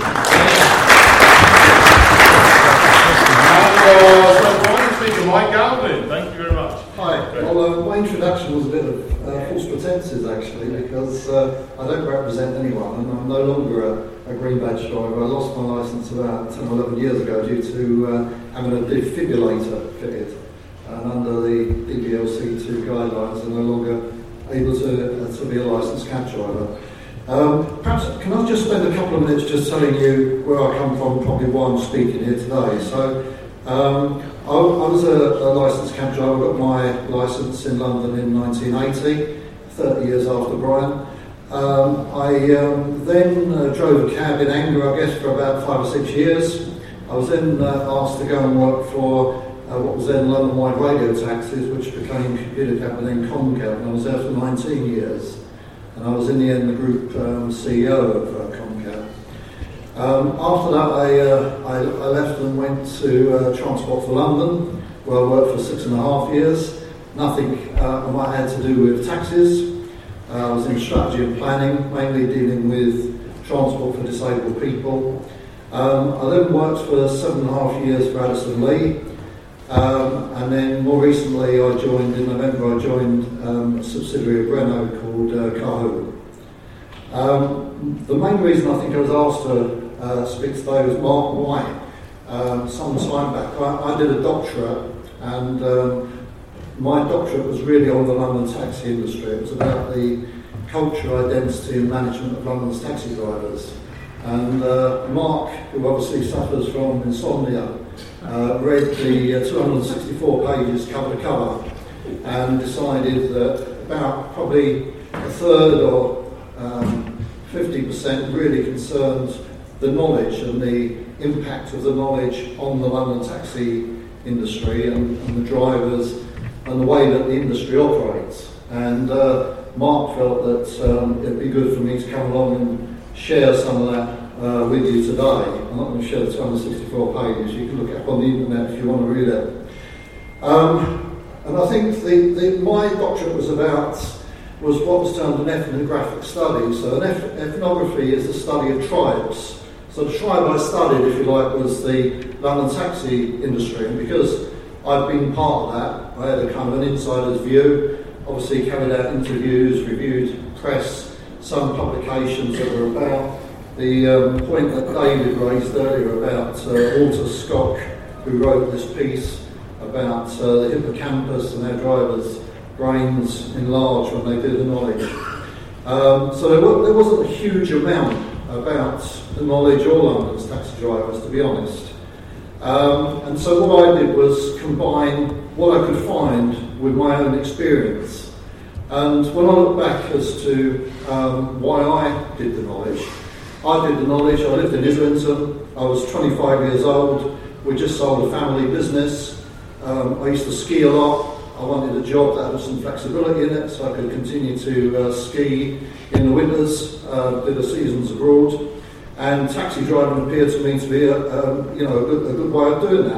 Speaker 2: Speaker Mike Galvin, thank you very much.
Speaker 10: Hi. Well, my introduction was a bit of false pretenses actually, because I don't represent anyone, and I'm no longer a green badge driver. I lost my licence about 10 or 11 years ago due to having a defibrillator fitted, and under the DBLC2 guidelines, I'm no longer able to be a licensed cab driver. Perhaps can I just spend a couple of minutes just telling you where I come from, probably why I'm speaking here today. So. I was a licensed cab driver. I got my licence in London in 1980, 30 years after Brian. I then drove a cab in anger, I guess, for about 5 or 6 years. I was then asked to go and work for what was then London-wide radio taxis, which became Computer Cab and then Comcab, and I was there for 19 years. And I was in the end the group CEO of Comcab. After that, I left and went to Transport for London, where I worked for 6.5 years. Nothing I had to do with taxis. I was in strategy and planning, mainly dealing with transport for disabled people. I then worked for 7.5 years for Addison Lee, and then more recently in November I joined a subsidiary of Renault called Kahoo. The main reason I think I was asked to speak today was Mark White. Some time back I did a doctorate, and my doctorate was really on the London taxi industry. It was about the culture, identity and management of London's taxi drivers. And Mark, who obviously suffers from insomnia, read the 264 pages cover to cover and decided that about probably a third or 50% really concerned the knowledge and the impact of the knowledge on the London taxi industry and the drivers and the way that the industry operates. And Mark felt that it'd be good for me to come along and share some of that with you today. I'm not going to share the 264 pages. You can look it up on the internet if you want to read it. And I think my doctorate was what was termed an ethnographic study. So an ethnography is the study of tribes. So the tribe I studied, if you like, was the London taxi industry, and because I've been part of that, I had a kind of an insider's view. obviously carried out interviews, reviewed press, some publications that were about the point that David raised earlier about Walter Scott, who wrote this piece about the hippocampus and how drivers' brains enlarge when they do the knowledge. So there wasn't a huge amount about the knowledge or London's taxi drivers, to be honest. And so what I did was combine what I could find with my own experience. And when I look back as to why I did the knowledge, I lived in Islington, I was 25 years old, we just sold a family business, I used to ski a lot, I wanted a job that had some flexibility in it so I could continue to ski in the winters, did the seasons abroad, and taxi driving appeared to me to be a good way of doing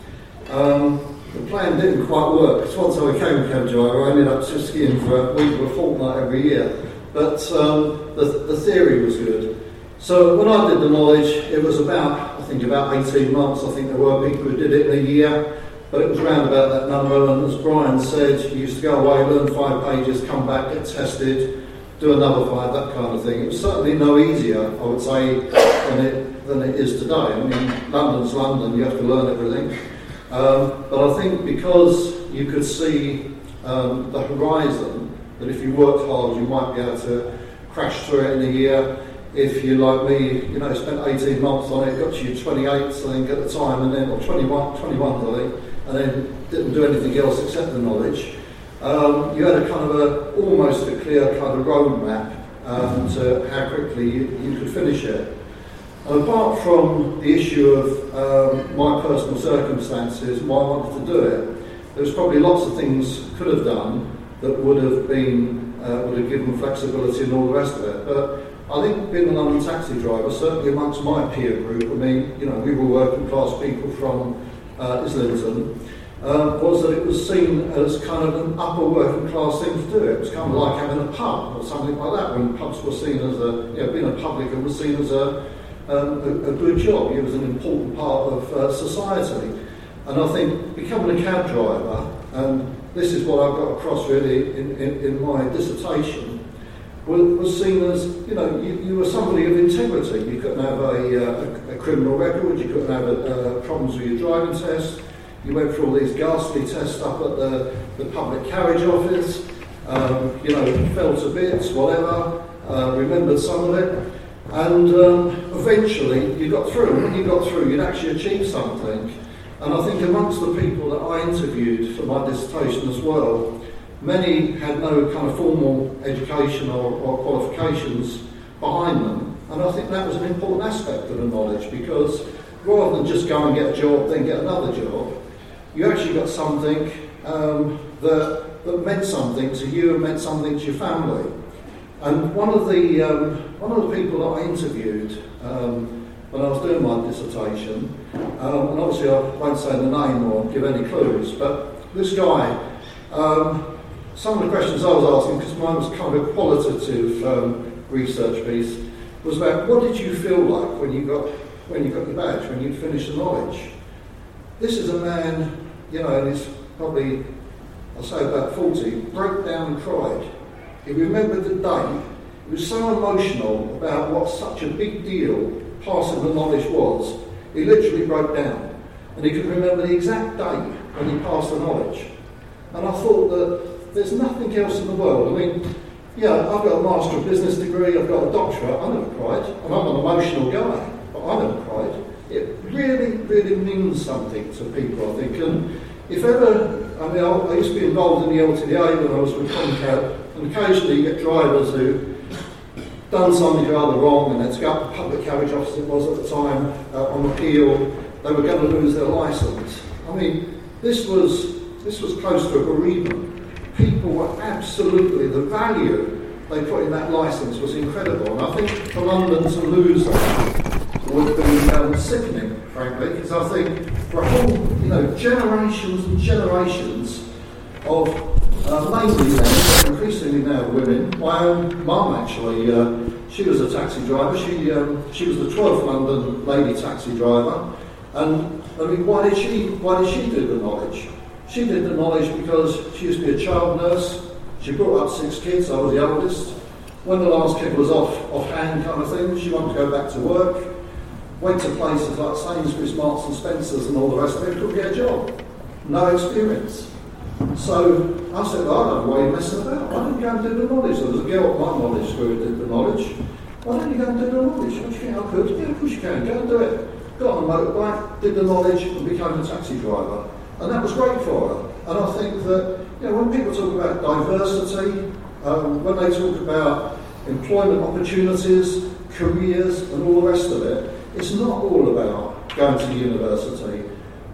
Speaker 10: that. The plan didn't quite work, because once I became a cab driver I ended up just skiing for a week or a fortnight every year, but the theory was good. So when I did the knowledge, it was about 18 months. I think there were people who did it in a year, but it was around about that number. And as Brian said, you used to go away, learn 5 pages, come back, get tested, do another 5, that kind of thing. It was certainly no easier, I would say, than it is today. I mean, London's London, you have to learn everything. But I think because you could see the horizon, that if you worked hard, you might be able to crash through it in a year. If you, like me, spent 18 months on it, got to your 28th, I think, at the time, and then, or 21, I think, and then didn't do anything else except the knowledge. You had a kind of almost a clear kind of roadmap to how quickly you could finish it. And apart from the issue of my personal circumstances, why I wanted to do it, there was probably lots of things could have done that would have given flexibility and all the rest of it. But I think being a London taxi driver, certainly amongst my peer group, I mean, we were working class people from Islington, was that it was seen as kind of an upper working class thing to do. It was kind of like having a pub or something like that, when pubs were seen as being a publican was seen as a good job. It was an important part of society. And I think becoming a cab driver, and this is what I've got across really in my dissertation, was seen as, you were somebody of integrity. You couldn't have a criminal record, you couldn't have problems with your driving test. You went through all these ghastly tests up at the public carriage office, fell to bits, whatever, remembered some of it, and eventually you got through. And when you got through, you'd actually achieved something. And I think amongst the people that I interviewed for my dissertation as well, many had no kind of formal education or qualifications behind them, and I think that was an important aspect of the knowledge, because rather than just go and get a job, then get another job, you actually got something that meant something to you and meant something to your family. And one of the people that I interviewed when I was doing my dissertation, and obviously I won't say the name or give any clues, but this guy, some of the questions I was asking, because mine was kind of a qualitative research piece, was about what did you feel like when you got your badge, when you'd finished the knowledge. This is a man, and he's probably, I'll say about 40, broke down and cried. He remembered the day. He was so emotional about what such a big deal passing the knowledge was, he literally broke down. And he could remember the exact day when he passed the knowledge. And I thought that there's nothing else in the world. I mean, I've got a Master of Business degree, I've got a doctorate, I never cried. And I'm an emotional guy, but I never cried. It really, really means something to people, I think. And if ever, I used to be involved in the LTDA when I was with Comcab, and occasionally you get drivers who done something rather wrong, and had to go up to public carriage office, it was at the time, on appeal, they were going to lose their licence. I mean, this was close to a bereavement. People were absolutely, the value they put in that licence was incredible, and I think for London to lose that would be sickening, frankly, because I think for a whole, generations and generations of mainly men, but increasingly now women. My own mum actually, she was a taxi driver. She was the 12th London lady taxi driver, and I mean, why did she do the knowledge? She did the knowledge because she used to be a child nurse. She brought up 6 kids, I was the oldest. When the last kid was offhand kind of thing, she wanted to go back to work. Went to places like Sainsbury's, Marks and Spencer's and all the rest of it, couldn't get a job. No experience. So I said, well, I don't know why you're messing about. Why don't you go and do the knowledge? There was a girl at my knowledge school who did the knowledge. Why don't you go and do the knowledge? What do you think I could? Yeah, of course you can. Go and do it. Got on a motorbike, did the knowledge and became a taxi driver. And that was great for her. And I think that, when people talk about diversity, when they talk about employment opportunities, careers and all the rest of it, it's not all about going to university.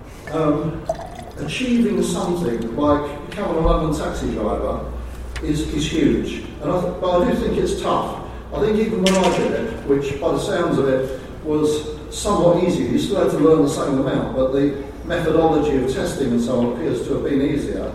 Speaker 10: Achieving something like becoming a London taxi driver is huge. But I do think it's tough. I think even when I did it, which by the sounds of it was somewhat easier, you still had to learn the same amount, but the methodology of testing and so on appears to have been easier.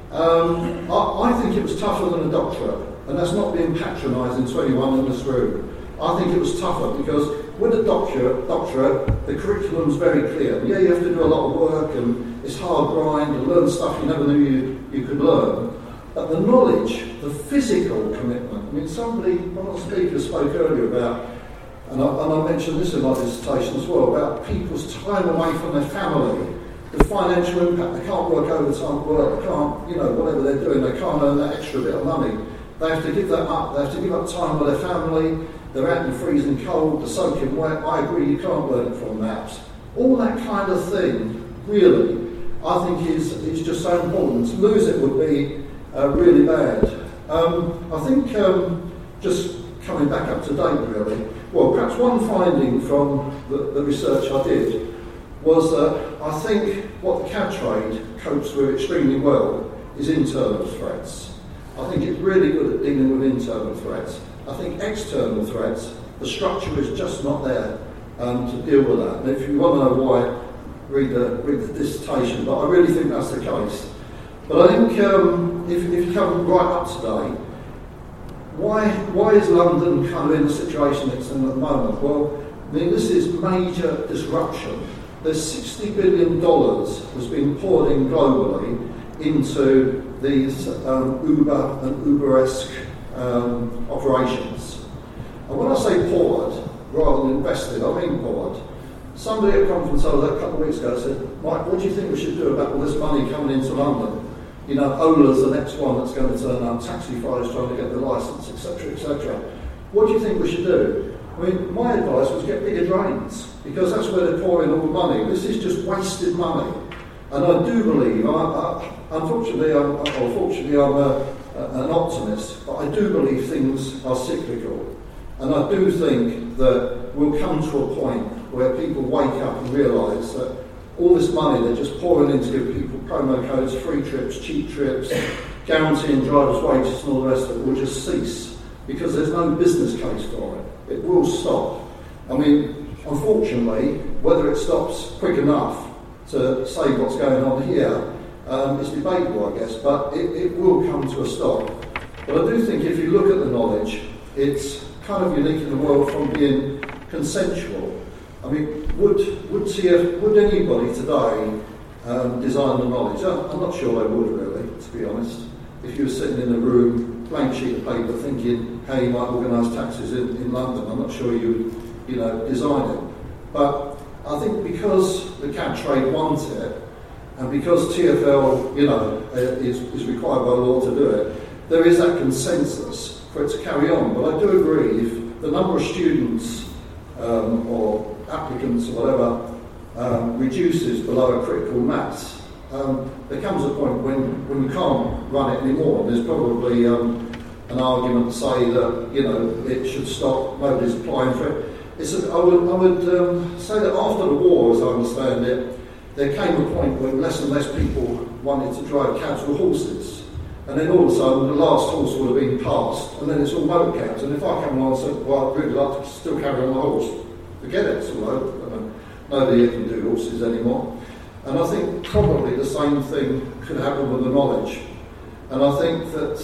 Speaker 10: I think it was tougher than a doctorate, and that's not being patronising to anyone in this room. I think it was tougher because with a doctorate, the curriculum's very clear. Yeah, you have to do a lot of work and it's hard grind and learn stuff you never knew you could learn. But the knowledge, the physical commitment, one of the speakers spoke earlier about, and I mentioned this in my dissertation as well, about people's time away from their family, the financial impact. They can't work overtime work, they can't, whatever they're doing, they can't earn that extra bit of money. They have to give that up. They have to give up time with their family. They're out in the freezing cold, the soaking wet. I agree, you can't learn it from maps. All that kind of thing, really, I think is just so important. To lose it would be really bad. I think, just coming back up to date, really, well, perhaps one finding from the research I did was that I think what the cab trade copes with extremely well is internal threats. I think it's really good at dealing with internal threats. I think external threats, the structure is just not there to deal with that. And if you want to know why, read the dissertation, but I really think that's the case. But I think if you come right up today, why is London kind of in the situation it's in at the moment? Well, this is major disruption. There's $60 billion that's been poured in globally into these Uber and Uber-esque operations. And when I say poured, rather than invested, I mean poured. Somebody at a conference I was at a couple of weeks ago said, Mike, what do you think we should do about all this money coming into London? Ola's the next one that's going to turn up, Taxify is trying to get the licence, etc., etc. What do you think we should do? My advice was get bigger drains, because that's where they're pouring all the money. This is just wasted money. And I do believe, unfortunately, I'm an optimist, but I do believe things are cyclical. And I do think that we'll come to a point where people wake up and realise that all this money they're just pouring in to give people promo codes, free trips, cheap trips, guaranteeing drivers' wages and all the rest of it will just cease, because there's no business case for it. It will stop. Unfortunately, whether it stops quick enough to say what's going on here is debatable, I guess, but it will come to a stop. But I do think if you look at the knowledge, it's kind of unique in the world from being consensual. Would anybody today design the knowledge? I'm not sure they would, really, to be honest. If you were sitting in a room, blank sheet of paper, thinking how you might organise taxis in London, I'm not sure you would, design it. But I think because the cab trade wants it, and because TfL, is required by law to do it, there is that consensus for it to carry on. But I do agree, if the number of students or applicants or whatever reduces below a critical mass, there comes a point when you can't run it anymore. There's probably an argument to say that it should stop. Nobody's applying for it. I would say that after the war, as I understand it, there came a point when less and less people wanted to drive cabs with horses. And then all of a sudden, the last horse would have been passed, and then it's all motor cabs. And if I come along and say, well, I'd really like to still carry on the horse, forget it, it's all over. Nobody can do horses anymore. And I think probably the same thing could happen with the knowledge. And I think that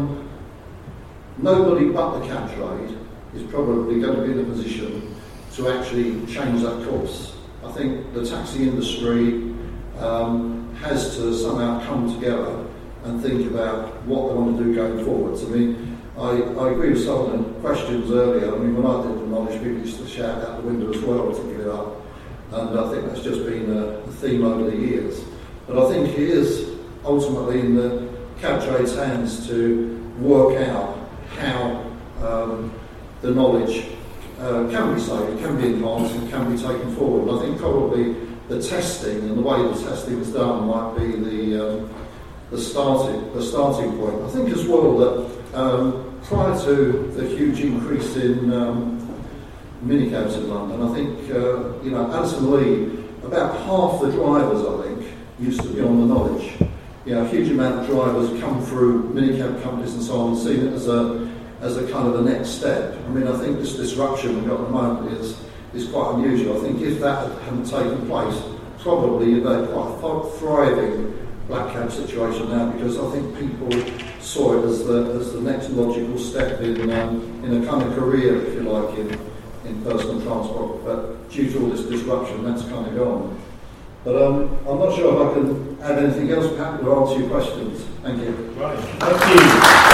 Speaker 10: nobody but the cab trade is probably going to be in a position to actually change that course. I think the taxi industry has to somehow come together and think about what they want to do going forwards. I mean, I agree with some of the questions earlier. I mean, when I did the knowledge, people used to shout out the window as well to give it up. And I think that's just been a theme over the years. But I think it is ultimately in the cab trade's hands to work out how the knowledge can be saved, can be enhanced, and can be taken forward. And I think probably the testing and the way the testing is done might be the starting point. I think as well that prior to the huge increase in minicabs in London, I think Addison Lee, about half the drivers I think used to be on the knowledge. A huge amount of drivers come through minicab companies and so on, and seen it as a kind of a next step. I mean, I think this disruption we've got at the moment is quite unusual. I think if that hadn't taken place, probably they'd quite a thriving black cab situation now, because I think people saw it as the next logical step in a kind of career, if you like, in personal transport. But due to all this disruption, that's kind of gone. But I'm not sure if I can add anything else, perhaps, to answer your questions. Thank you.
Speaker 2: Right. Thank you.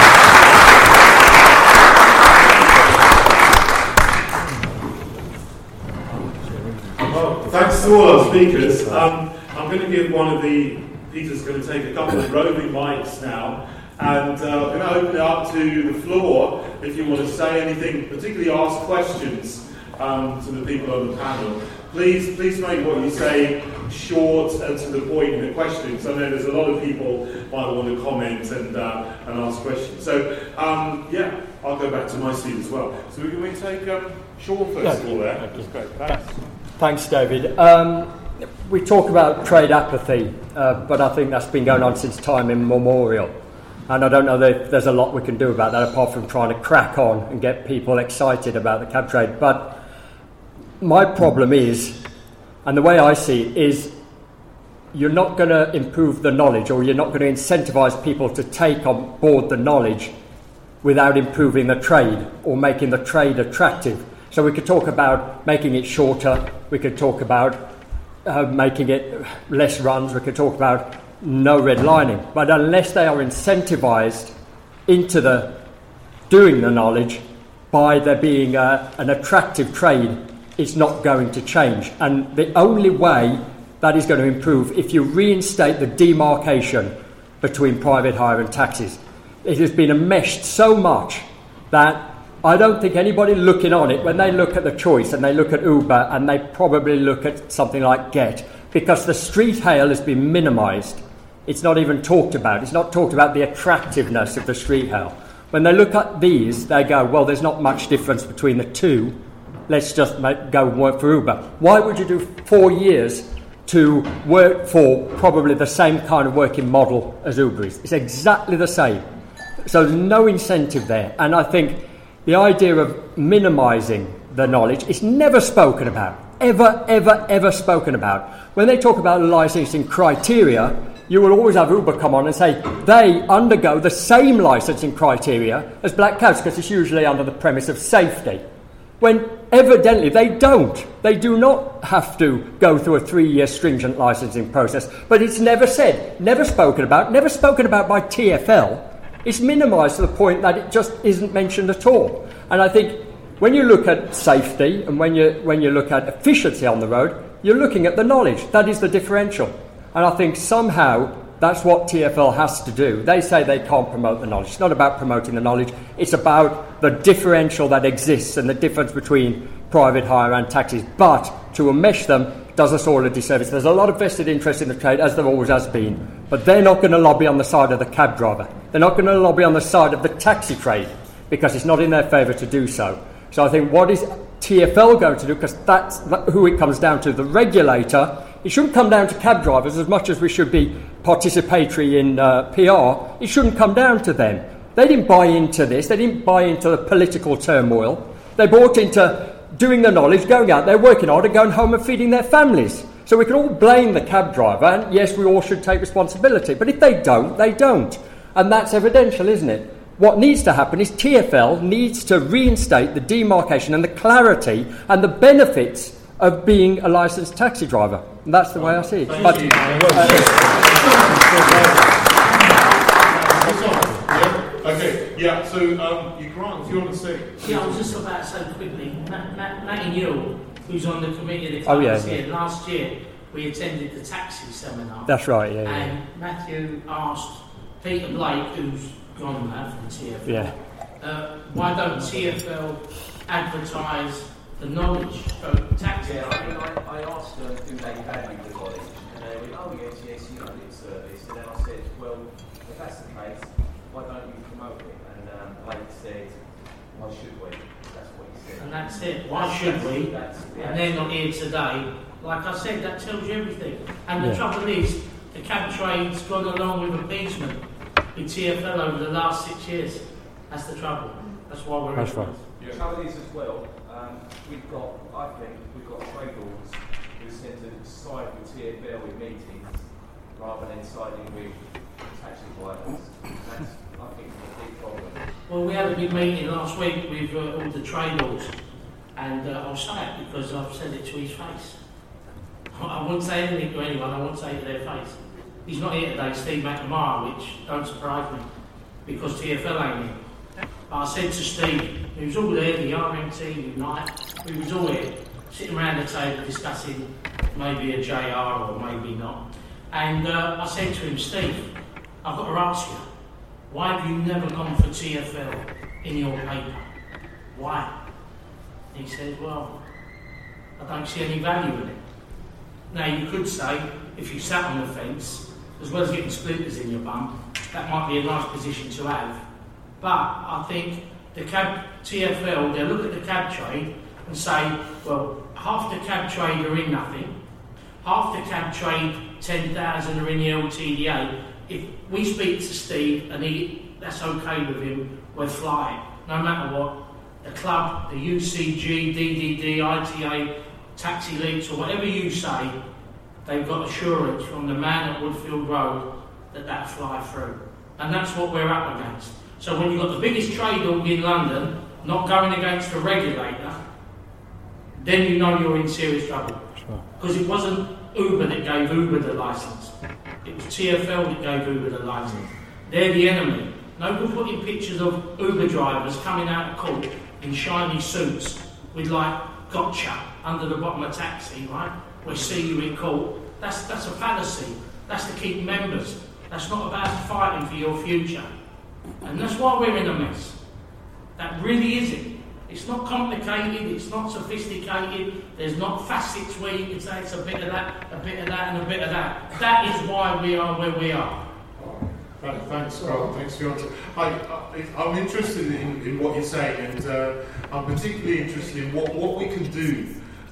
Speaker 2: Well, thanks to all our speakers. I'm going to give Peter's going to take a couple of roving mics now, and I'm going to open it up to the floor if you want to say anything, particularly ask questions to the people on the panel. Please make what you say short and to the point in the questions. I know there's a lot of people might want to comment and ask questions. So, I'll go back to my seat as well. So can we take Sean first of all there? That's great. Thanks.
Speaker 11: Thanks, David. We talk about trade apathy, but I think that's been going on since time immemorial. And I don't know that there's a lot we can do about that apart from trying to crack on and get people excited about the cab trade. But my problem is, and the way I see it, is you're not going to improve the knowledge, or you're not going to incentivise people to take on board the knowledge without improving the trade or making the trade attractive. So we could talk about making it shorter, we could talk about making it less runs, we could talk about no redlining. But unless they are incentivised into doing the knowledge by there being an attractive trade, it's not going to change. And the only way that is going to improve, if you reinstate the demarcation between private hire and taxis. It has been enmeshed so much that I don't think anybody looking on it, when they look at the choice and they look at Uber and they probably look at something like Get, because the street hail has been minimised. It's not even talked about. It's not talked about the attractiveness of the street hail. When they look at these, they go, well, there's not much difference between the two. Let's just go and work for Uber. Why would you do 4 years to work for probably the same kind of working model as Uber is? It's exactly the same. So there's no incentive there. And I think the idea of minimising the knowledge is never spoken about. Ever spoken about. When they talk about licensing criteria, you will always have Uber come on and say they undergo the same licensing criteria as black cabs, because it's usually under the premise of safety. When evidently they don't. They do not have to go through a 3-year stringent licensing process. But it's never said, never spoken about by TfL. It's minimised to the point that it just isn't mentioned at all. And I think when you look at safety and when you look at efficiency on the road, you're looking at the knowledge. That is the differential. And I think somehow that's what TfL has to do. They say they can't promote the knowledge. It's not about promoting the knowledge. It's about the differential that exists and the difference between private hire and taxis. But to enmesh them does us all a disservice. There's a lot of vested interest in the trade, as there always has been. But they're not going to lobby on the side of the cab driver. They're not going to lobby on the side of the taxi trade, because it's not in their favour to do so. So I think what is TfL going to do, because that's who it comes down to, the regulator. It shouldn't come down to cab drivers as much as we should be participatory in PR. It shouldn't come down to them. They didn't buy into this. They didn't buy into the political turmoil. They bought into doing the knowledge, going out there, working hard and going home and feeding their families. So we can all blame the cab driver, and yes, we all should take responsibility. But if they don't, they don't. And that's evidential, isn't it? What needs to happen is TfL needs to reinstate the demarcation and the clarity and the benefits of being a licensed taxi driver. And that's the way I see it.
Speaker 2: Yeah, so you Grant, if you want to say.
Speaker 3: Yeah, I was just about to say quickly, Matty Newell, who's on the committee that was here last year, we attended the taxi seminar.
Speaker 11: That's right, yeah.
Speaker 3: And Matthew asked Peter Blake, who's gone now from TFL, why don't TFL advertise the knowledge of taxi?
Speaker 12: Yeah, I asked them, do they value the knowledge? And they went, oh yes, you know, it's service. And then I said, well, if that's the case, why don't you promote it? And Blake said, why should we? That's what he said.
Speaker 3: And that's it. Why should we? And they're not here today. Like I said, that tells you everything. And the trouble is, the cab trade's gone along with appeasement with TFL over the last 6 years. That's the trouble. That's why we're
Speaker 11: That's right.
Speaker 12: The trouble is as well, we've got trade laws who tend to side with TFL in meetings rather than siding with taxi drivers. That's, I think, a big problem.
Speaker 3: Well, we had a big meeting last week with all the trade laws, and I'll say it because I've said it to his face. I wouldn't say anything to anyone, I wouldn't say it to their face. He's not here today, Steve McNamara, which don't surprise me, because TFL ain't here. But I said to Steve, he was all there, the RMT, Unite, we was all here, sitting around the table discussing maybe a JR or maybe not. And I said to him, Steve, I've got to ask you, why have you never gone for TFL in your paper? Why? He said, well, I don't see any value in it. Now you could say, if you sat on the fence, as well as getting splinters in your bum, that might be a nice position to have. But I think the TFL, they'll look at the cab trade and say, well, half the cab trade are in nothing, half the cab trade, 10,000 are in the LTDA. If we speak to Steve and that's okay with him, we're flying. No matter what, the club, the UCG, DDD, ITA, Taxi Leaks, or whatever you say, they've got assurance from the man at Woodfield Road that fly through. And that's what we're up against. So when you've got the biggest trade org in London not going against a regulator, then you know you're in serious trouble. Because it wasn't Uber that gave Uber the licence. It was TFL that gave Uber the licence. They're the enemy. No good putting pictures of Uber drivers coming out of court in shiny suits with like gotcha under the bottom of a taxi, right? We see you in court. That's a fallacy. That's to keep members. That's not about fighting for your future. And that's why we're in a mess. That really is it. It's not complicated, it's not sophisticated, there's not facets where you can say it's a bit of that, a bit of that, and a bit of that. That is why we are where we are.
Speaker 2: Thanks, Carl. Thanks for your answer. I'm interested in what you're saying, and I'm particularly interested in what we can do.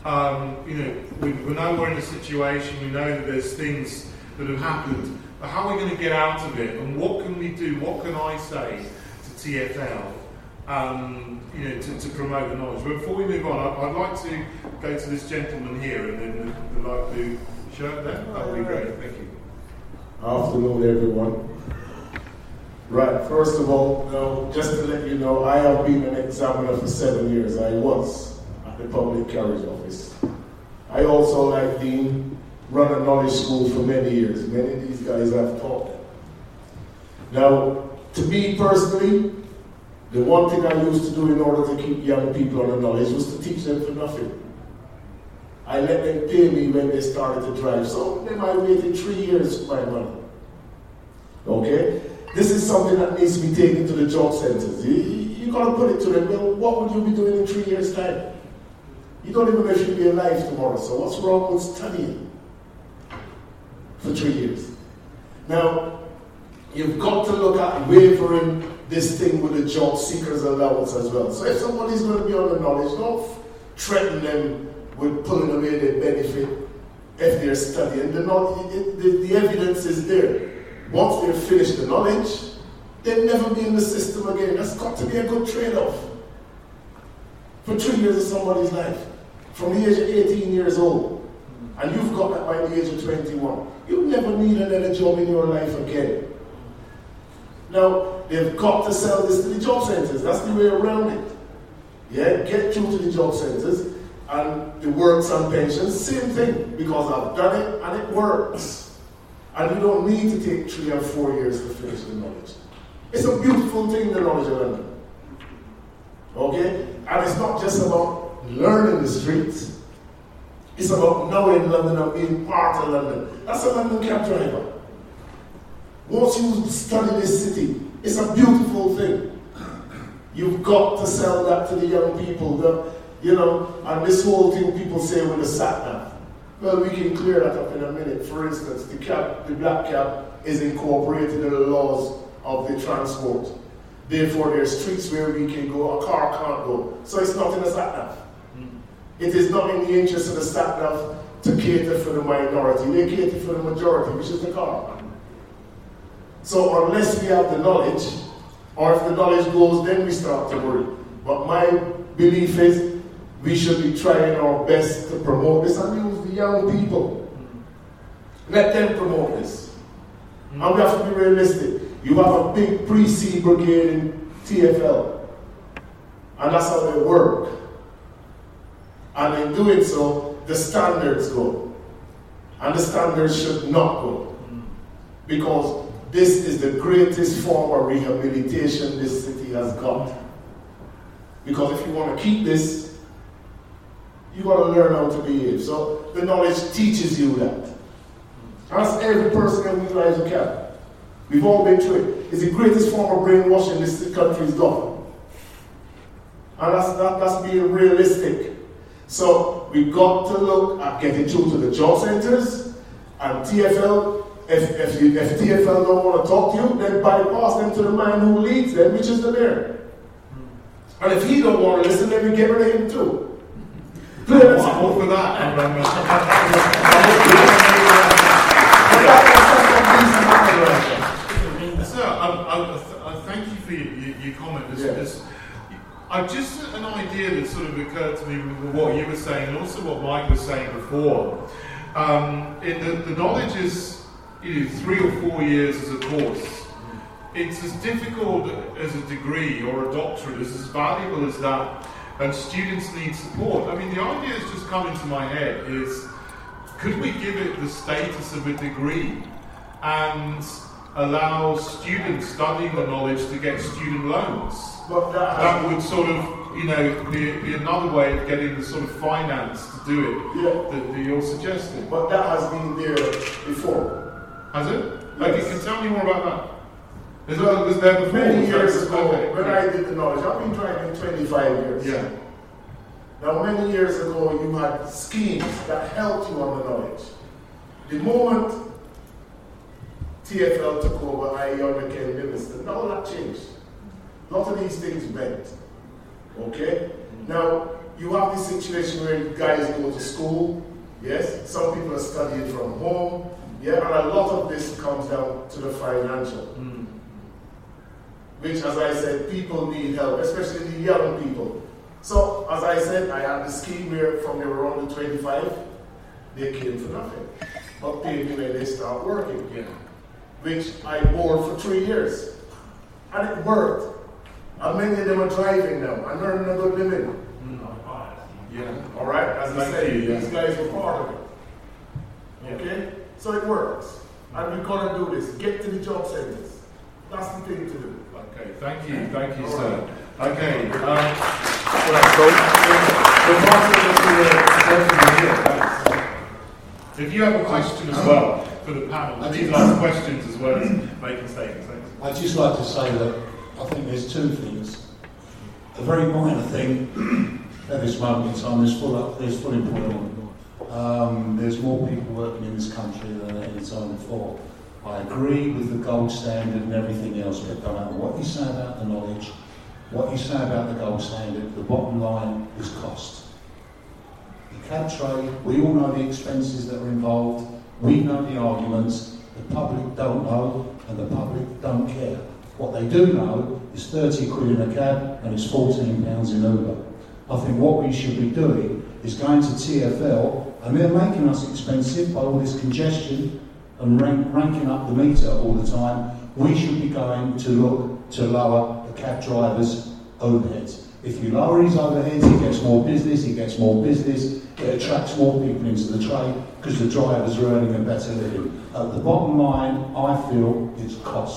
Speaker 2: We know we're in a situation, we know that there's things that have happened, but how are we going to get out of it, and what can we do, what can I say to TFL to promote the knowledge? But before we move on, I'd like to go to this gentleman here, and then the light blue shirt there. That would be great, thank you.
Speaker 13: Afternoon, everyone. Right, first of all, just to let you know, I have been an examiner for 7 years. I was at the Public Carriage Office. I also, like Dean, run a knowledge school for many years. Many of these guys I've taught them. Now, to me personally, the one thing I used to do in order to keep young people on the knowledge was to teach them for nothing. I let them pay me when they started to drive. So then I waited 3 years for my money. Okay? This is something that needs to be taken to the job centres. You got to put it to them, well, what would you be doing in 3 years' time? You don't even know if you'll be alive tomorrow, so what's wrong with studying for 3 years? Now, you've got to look at wavering this thing with the job seekers allowance as well. So if somebody's going to be on the knowledge, don't threaten them with pulling away their benefit if they're studying. The evidence is there. Once they've finished the knowledge, they'll never be in the system again. That's got to be a good trade-off. For 3 years of somebody's life, from the age of 18 years old, and you've got that by the age of 21, you'll never need another job in your life again. Now, they've got to sell this to the job centres. That's the way around it. Yeah, get through to the job centres, and the works and pensions, same thing, because I've done it and it works. And you don't need to take 3 or 4 years to finish the knowledge. It's a beautiful thing, the knowledge of London. Okay? And it's not just about learning the streets. It's about knowing London and being part of London. That's a London cab driver. Once you study this city, it's a beautiful thing. You've got to sell that to the young people. And this whole thing people say with the sat-nav. Well, we can clear that up in a minute. For instance, the black cab is incorporated in the laws of the transport. Therefore, there are streets where we can go, a car can't go. So it's not in the sat-nav. It is not in the interest of the sat-nav to cater for the minority. They cater for the majority, which is the car. So unless we have the knowledge, or if the knowledge goes, then we start to worry. But my belief is we should be trying our best to promote this and use the young people. Let them promote this. And we have to be realistic. You have a big pre-C brigade in TFL. And that's how they work. And in doing so, the standards go. And the standards should not go. Because this is the greatest form of rehabilitation this city has got. Because if you want to keep this, you got to learn how to behave. So the knowledge teaches you that. Ask every person who drives a cab. We've all been through it. It's the greatest form of brainwashing this country's done. And that's being realistic. So we've got to look at getting through to the job centers and TFL. If TFL don't want to talk to you, then bypass them to the man who leads them, which is the mayor. And if he don't want to listen, then we get rid of him too. I'm all for that.
Speaker 2: Sir, I thank you for your comment. Just an idea that sort of occurred to me with what you were saying, and also what Mike was saying before. The knowledge is 3 or 4 years as a course. It's as difficult as a degree or a doctorate, as valuable as that. And students need support. I mean, the idea that's just come into my head is, could we give it the status of a degree and allow students studying the knowledge to get student loans?
Speaker 13: But
Speaker 2: that would sort of, be another way of getting the sort of finance to do it that you're suggesting.
Speaker 13: But that has been there before.
Speaker 2: Has it?
Speaker 13: Yes.
Speaker 2: Like, you can tell me more about that. Was there before?
Speaker 13: Many years ago, when I did the knowledge, I've been driving 25 years.
Speaker 2: Yeah.
Speaker 13: Now, many years ago, you had schemes that helped you on the knowledge. The moment TFL took over, I became minister, now that changed. A lot of these things went. Okay? Now, you have this situation where guys go to school, yes? Some people are studying from home, yeah? And a lot of this comes down to the financial. Which, as I said, people need help, especially the young people. So, as I said, I had the scheme where from they were under 25, they came for nothing. But paid me when they start working. Which I bore for 3 years. And it worked. And many of them are driving now and earning a good living. Alright, as I say, these guys were part of it. Okay? So it works. And we've got to do this. Get to the job centers. That's the thing to do.
Speaker 2: Okay, thank you, sir. Okay, if you have a question as well for the panel, please ask questions as well as making statements.
Speaker 7: I'd just like to say that I think there's two things. A very minor thing at this moment in time, there's full employment. There's more people working in this country than at any time before. I agree with the gold standard and everything else, but no matter what you say about the knowledge, what you say about the gold standard, the bottom line is cost. The cab trade, we all know the expenses that are involved, we know the arguments, the public don't know, and the public don't care. What they do know is 30 quid in a cab and it's 14 pounds in Uber. I think what we should be doing is going to TFL, and they're making us expensive by all this congestion and ranking up the meter all the time. We should be going to look to lower the cab driver's overheads. If you lower his overheads, he gets more business, it attracts more people into the trade because the drivers are earning a better living. At the bottom line, I feel it's cost.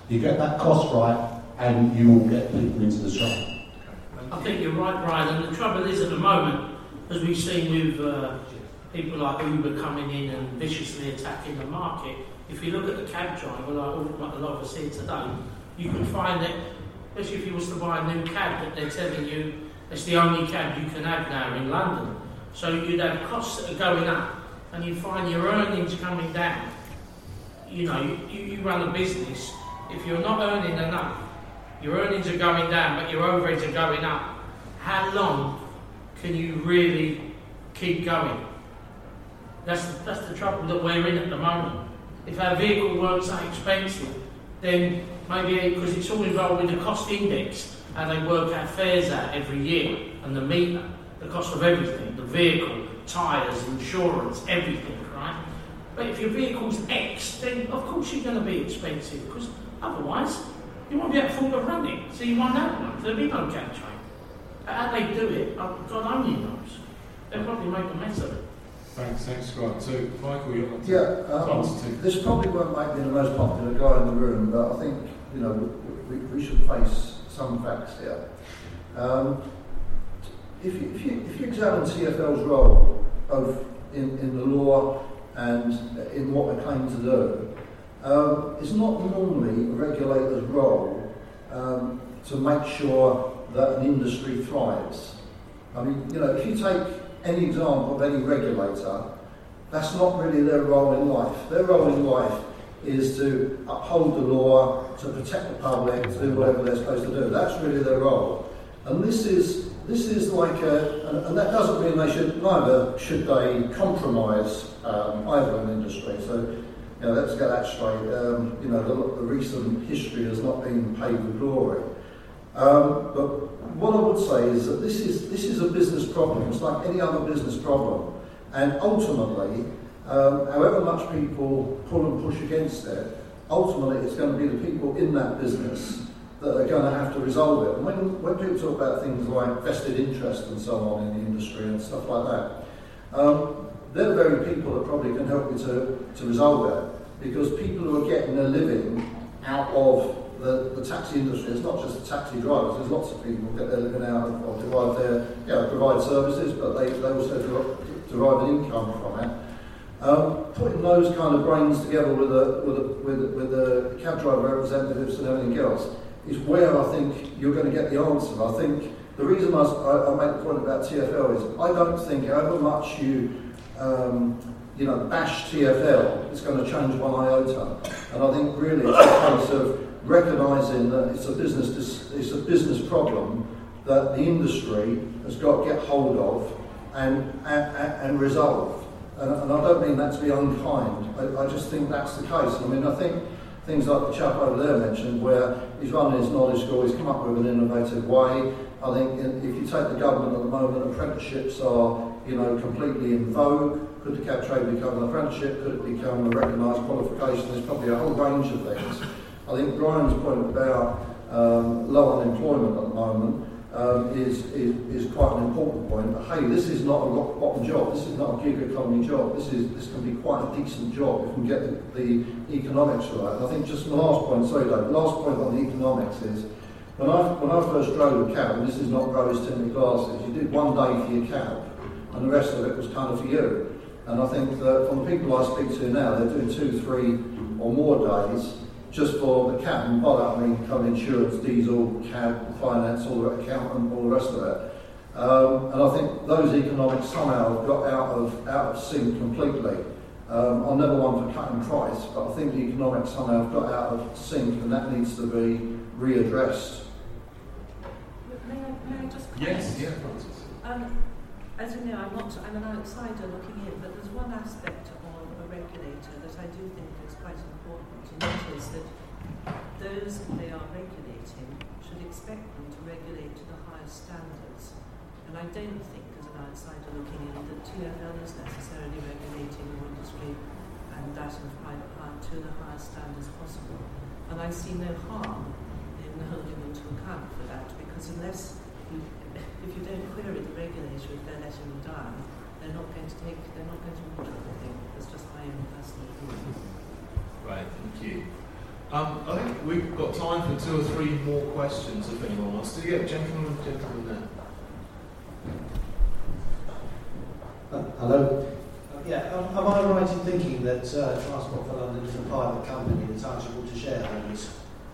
Speaker 7: You get that cost right, and you will get people into the shop.
Speaker 3: I think you're right, Brian, and the trouble is at the moment, as we've seen with people like Uber coming in and viciously attacking the market, if you look at the cab driver, like a lot of us here today, you could find that, especially if you was to buy a new cab, that they're telling you it's the only cab you can have now in London. So you'd have costs that are going up, and you'd find your earnings coming down. You know, you run a business, if you're not earning enough, your earnings are going down, but your overheads are going up. How long can you really keep going? That's the trouble that we're in at the moment. If our vehicle weren't so expensive, then maybe, because it's all involved with the cost index, how they work our fares out every year, and the meter, the cost of everything, the vehicle, tyres, insurance, everything, right? But if your vehicle's X, then of course you're going to be expensive, because otherwise you won't be able to afford to run it, so you won't have one. There'll be no cab train. How they do it, God only knows. They'll probably make a mess of it.
Speaker 14: Thanks, Scott. So, Michael, you're on to
Speaker 15: this probably won't make me the most popular guy in the room, but I think, you know, we should face some facts here. If you examine TfL's role, both in the law and in what they claim to do, it's not normally a regulator's role to make sure that an industry thrives. I mean, you know, if you take any example of any regulator, that's not really their role in life. Their role in life is to uphold the law, to protect the public, to do whatever they're supposed to do. That's really their role. And this is like and that doesn't mean neither should they compromise either an industry. So, you know, let's get that straight. You know, the recent history has not been paved with glory. But what I would say is that this is a business problem. It's like any other business problem. And ultimately, however much people pull and push against it, ultimately it's going to be the people in that business that are going to have to resolve it. And when people talk about things like vested interest and so on in the industry and stuff like that, they're the very people that probably can help you to resolve it. Because people who are getting their living out of the taxi industry, it's not just the taxi drivers, there's lots of people who get their living out of provide services, but they also derive an income from it. Putting those kind of brains together with the cab driver representatives and everything else is where I think you're going to get the answer. I think the reason I make the point about TfL is I don't think however much you bash TfL, it's going to change one iota. And I think really it's a case of recognising that it's a business problem that the industry has got to get hold of and resolve. And I don't mean that to be unkind. I just think that's the case. I mean, I think things like the chap over there mentioned, where he's running his knowledge school, he's come up with an innovative way. I think if you take the government at the moment, apprenticeships are, completely in vogue. Could the cab trade become an apprenticeship? Could it become a recognised qualification? There's probably a whole range of things. I think Brian's point about low unemployment at the moment is quite an important point. But hey, this is not a rock bottom job. This is not a gig economy job. This can be quite a decent job if we can get the economics right. And I think just the last point on the economics is when I first drove a cab, and this is not rose-tinted glasses, you did one day for your cab, and the rest of it was kind of for you. And I think that from the people I speak to now, they're doing 2, 3 or more days just for the cab, and by that I mean insurance, diesel, cab, finance, all the accountant, all the rest of it. And I think those economics somehow have got out of sync completely. I'm never one for cutting price, but I think the economics somehow have got out of sync, and that needs to be readdressed.
Speaker 16: May I just comment?
Speaker 14: Yes, yeah, Francis.
Speaker 16: As you know, I'm an outsider looking in, but there's one aspect of a regulator that I do think is quite important, and that is that those they are regulating should expect them to regulate to the highest standards. And I don't think, as an outsider looking in, that TfL is necessarily regulating the industry and that of private hire to the highest standards possible. And I see no harm in holding them to account for that, because if you don't query the regulator if they're letting them down, they're not going to monitor the thing. That's just my own personal view.
Speaker 14: Right, thank you.
Speaker 17: I think we've got time for 2 or 3 more questions if anyone wants to. Yeah, gentleman there.
Speaker 18: Hello. Am I right in thinking that Transport for London is a private company that's answerable to shareholders?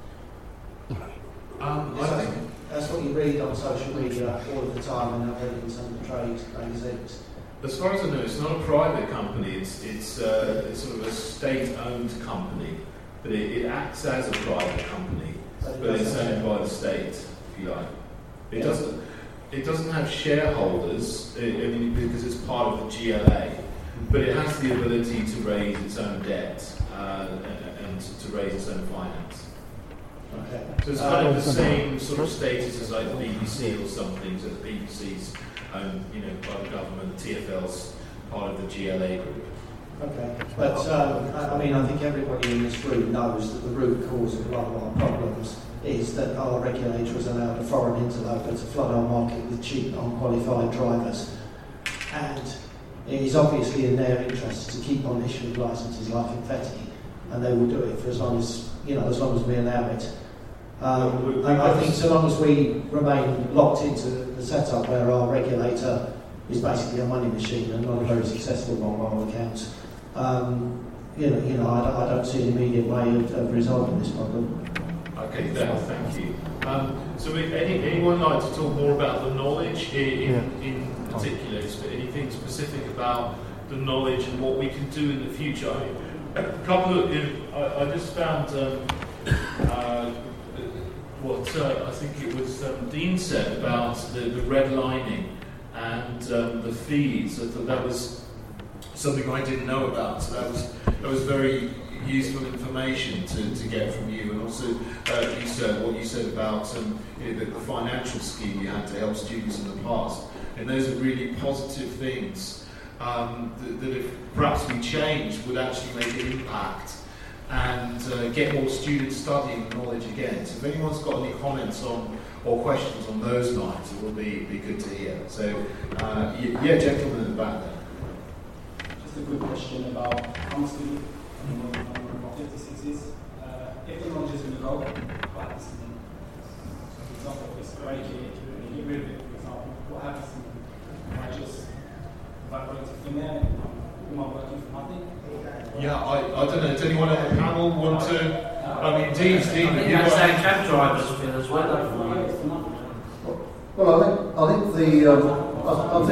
Speaker 18: I think that's what you read on social media all of the time, and I've read in some of the trade magazines.
Speaker 17: As far as I know, it's not a private company. It's sort of a state-owned company, but it acts as a private company, but it's owned by the state, if you like. It doesn't have shareholders, because it's part of the GLA, but it has the ability to raise its own debt and to raise its own finance.
Speaker 18: Okay.
Speaker 17: So it's kind of the same sort of status as like the BBC or something. So the BBC's owned, by the government. The TfL's part of the GLA group.
Speaker 18: Okay, but I think everybody in this room knows that the root cause of a lot of our problems is that our regulator has allowed a foreign interloper to flood our market with cheap, unqualified drivers, and it is obviously in their interest to keep on issuing licences like confetti, and they will do it for as long as we allow it. And I think so long as we remain locked into the setup where our regulator is basically a money machine and not a very successful one by all accounts, I don't see an immediate way of resolving this problem.
Speaker 17: Okay, thank you. So would anyone like to talk more about the knowledge in particular? Anything specific about the knowledge and what we can do in the future? I just found what I think it was Dean said about the redlining and the fees. I thought that was something I didn't know about. So that was very useful information to get from you, and also what you said about the financial scheme you had to help students in the past, and those are really positive things that if perhaps we change would actually make an impact and get more students studying knowledge again. So if anyone's got any comments on or questions on those lines, it will be good to hear. So gentleman in the back there.
Speaker 19: Just a quick question about honestly. 56 is if the knowledge is going to go, but for example, it's eradicated, you get rid of it, for example, what happens if I just evaporate it in there, am I working for nothing?
Speaker 17: Yeah, I don't know, does anyone on the panel want to? I mean, Dean,
Speaker 3: that's how cab drivers feel as well, don't you?
Speaker 15: Well, I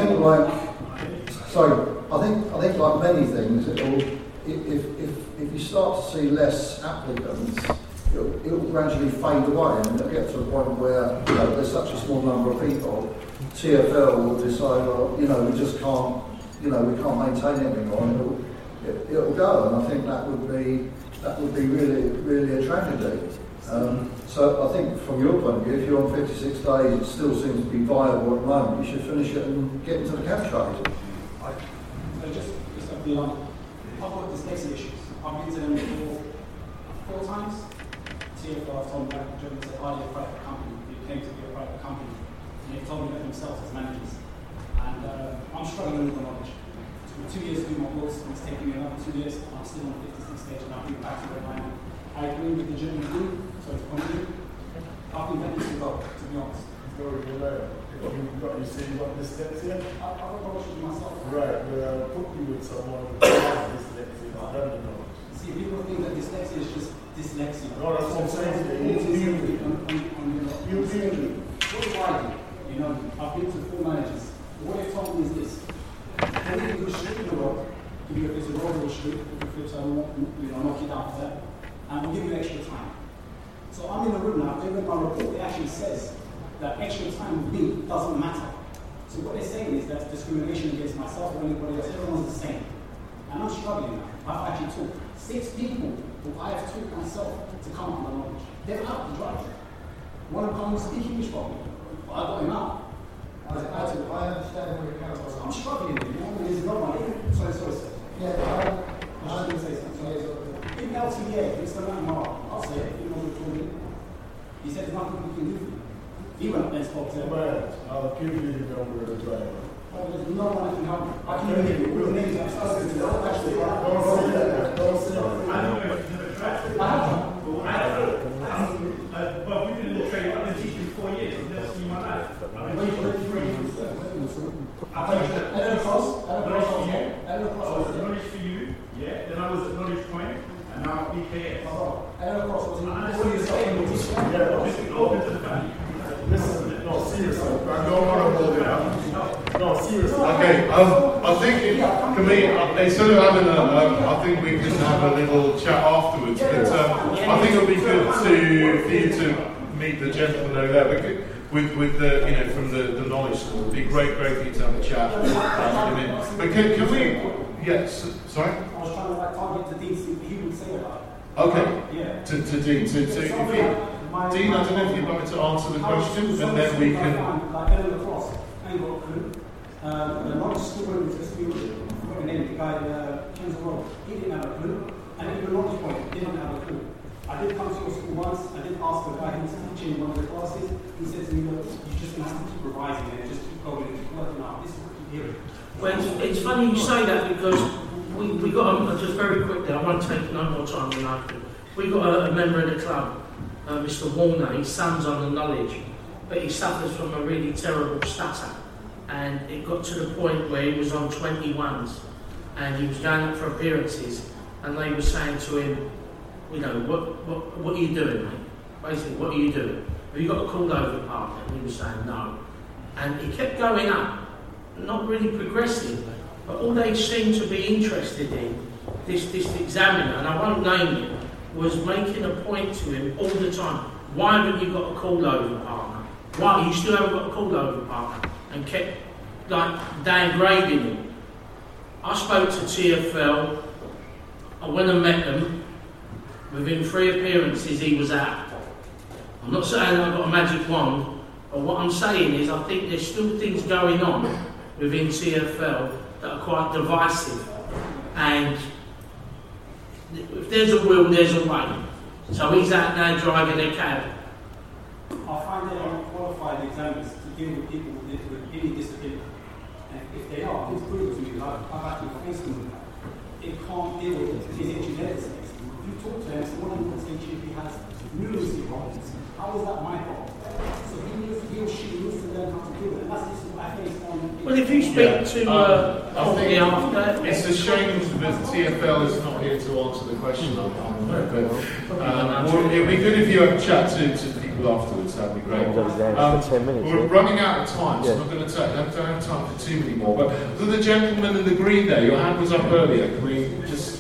Speaker 15: think like many things, if you start to see less applicants, it'll gradually fade away, and it'll get to a point where there's such a small number of people, TfL will decide, we just can't, we can't maintain it anymore, and it'll go, and I think that would be really, really a tragedy. So I think from your point of view, if you're on 56 days, it still seems to be viable at the moment. You should finish it and get into the cab trade.
Speaker 19: So just to be honest, I've got dyslexia issues. I've been to them four times. TfL told me back in Germany, said, are you a private company? You came to be a private company. And they've told me that themselves as managers. And I'm struggling with the knowledge. It took me 2 years to do my course, and it's taking me another 2 years, and I'm still on the 56 stage, and I've been back to where I am. I agree with the German group, so it's pointing. I've been ready to go, to be honest.
Speaker 2: You say you got dyslexia?
Speaker 19: I've got knowledge myself.
Speaker 2: Right, we'll put you with someone who has dyslexia. I don't know.
Speaker 19: See, people think that dyslexia is just dyslexia.
Speaker 2: No, that's what I'm saying. You
Speaker 19: what do I do? I've been to 4 managers. What they've told me is this. When you do a street in the road, give you a bit of road or street, if it's knock it down for that, and we'll give you extra time. So I'm in the room now, they read my report, it actually says that extra time with me doesn't matter. So what they're saying is that's discrimination against myself or anybody else, everyone's the same. And I'm struggling now. I've actually talked 6 people who I have taught myself to come up with my knowledge. They're out to drive. One of them can't speak English properly, but I got him out. I understand where you're coming from. I'm struggling, there's no one. Sorry. Yeah, I was going to say something. In LTA, it's the man Mark. I'll say it, you know what told me. He said there's nothing we can do for you. He went and spoke to him.
Speaker 2: I'll give you the number of the driver.
Speaker 19: Well, there's no one that can help me. I can even give you the names. Don't say that.
Speaker 2: Don't say that.
Speaker 19: I have
Speaker 9: Knowledge for you, yeah. Then I was at Knowledge Point, and now at BKS. Open to the family.
Speaker 2: Listen, no, seriously, I don't want to hold it up. No, seriously. Okay, I think instead of having I think we can have a little chat afterwards. But I think it'll be good for you to meet the gentleman over there with the from the knowledge school. It'd be great for you to have a chat. But can we? Yes. Sorry.
Speaker 19: I was trying to target to Dean, see what he would say about it.
Speaker 2: Okay. Yeah. To Dean. Dean, I don't know if you'd like to answer the question, and then we can.
Speaker 19: Like Ellen Lacrosse, I ain't got a clue. The knowledge student was just the guy Kensal Road. He didn't have a clue, and even Knowledge Point didn't have a clue. I did come to your school once. I did ask the guy who was teaching one of the classes. He said to me, "Look, you're just going to have to keep revising and just keep going and keep working out. This is what you hear."
Speaker 3: Well, it's funny you say that because we got just very quickly. I won't take no more time than I do. We got a member of the club. Mr. Warner, his son's on the knowledge, but he suffers from a really terrible stutter, and it got to the point where he was on 21s, and he was going up for appearances, and they were saying to him, what are you doing, mate? Basically, what are you doing? Have you got a call over partner? And he was saying no, and he kept going up, not really progressing, but all they seemed to be interested in, this examiner, and I won't name him, was making a point to him all the time. Why haven't you got a call over partner? Why you still haven't got a call over partner? And kept downgrading him. I spoke to TFL. I went and met them. Within 3 appearances, he was out. I'm not saying I've got a magic wand, but what I'm saying is I think there's still things going on within TFL that are quite divisive, and if there's a will, there's a way. So he's out now driving a cab.
Speaker 19: I find they are qualified examiners to deal with people with any disability. And if they are, it's proven to me, I've actually faced them with that. It can't deal with his genetics. If you talk to him, someone who potentially has numeracy problems, how is that my problem? So he or she needs to learn how to do it. And that's just what I face on.
Speaker 3: Well, if you speak to
Speaker 2: it's a shame that TFL is not here to answer the question. It would be good if you have a chat to people afterwards. That'd be great. We're running out of time, so I'm not going to take. I don't have time for too many more. But the gentleman in the green there, your hand was up earlier. Can we just?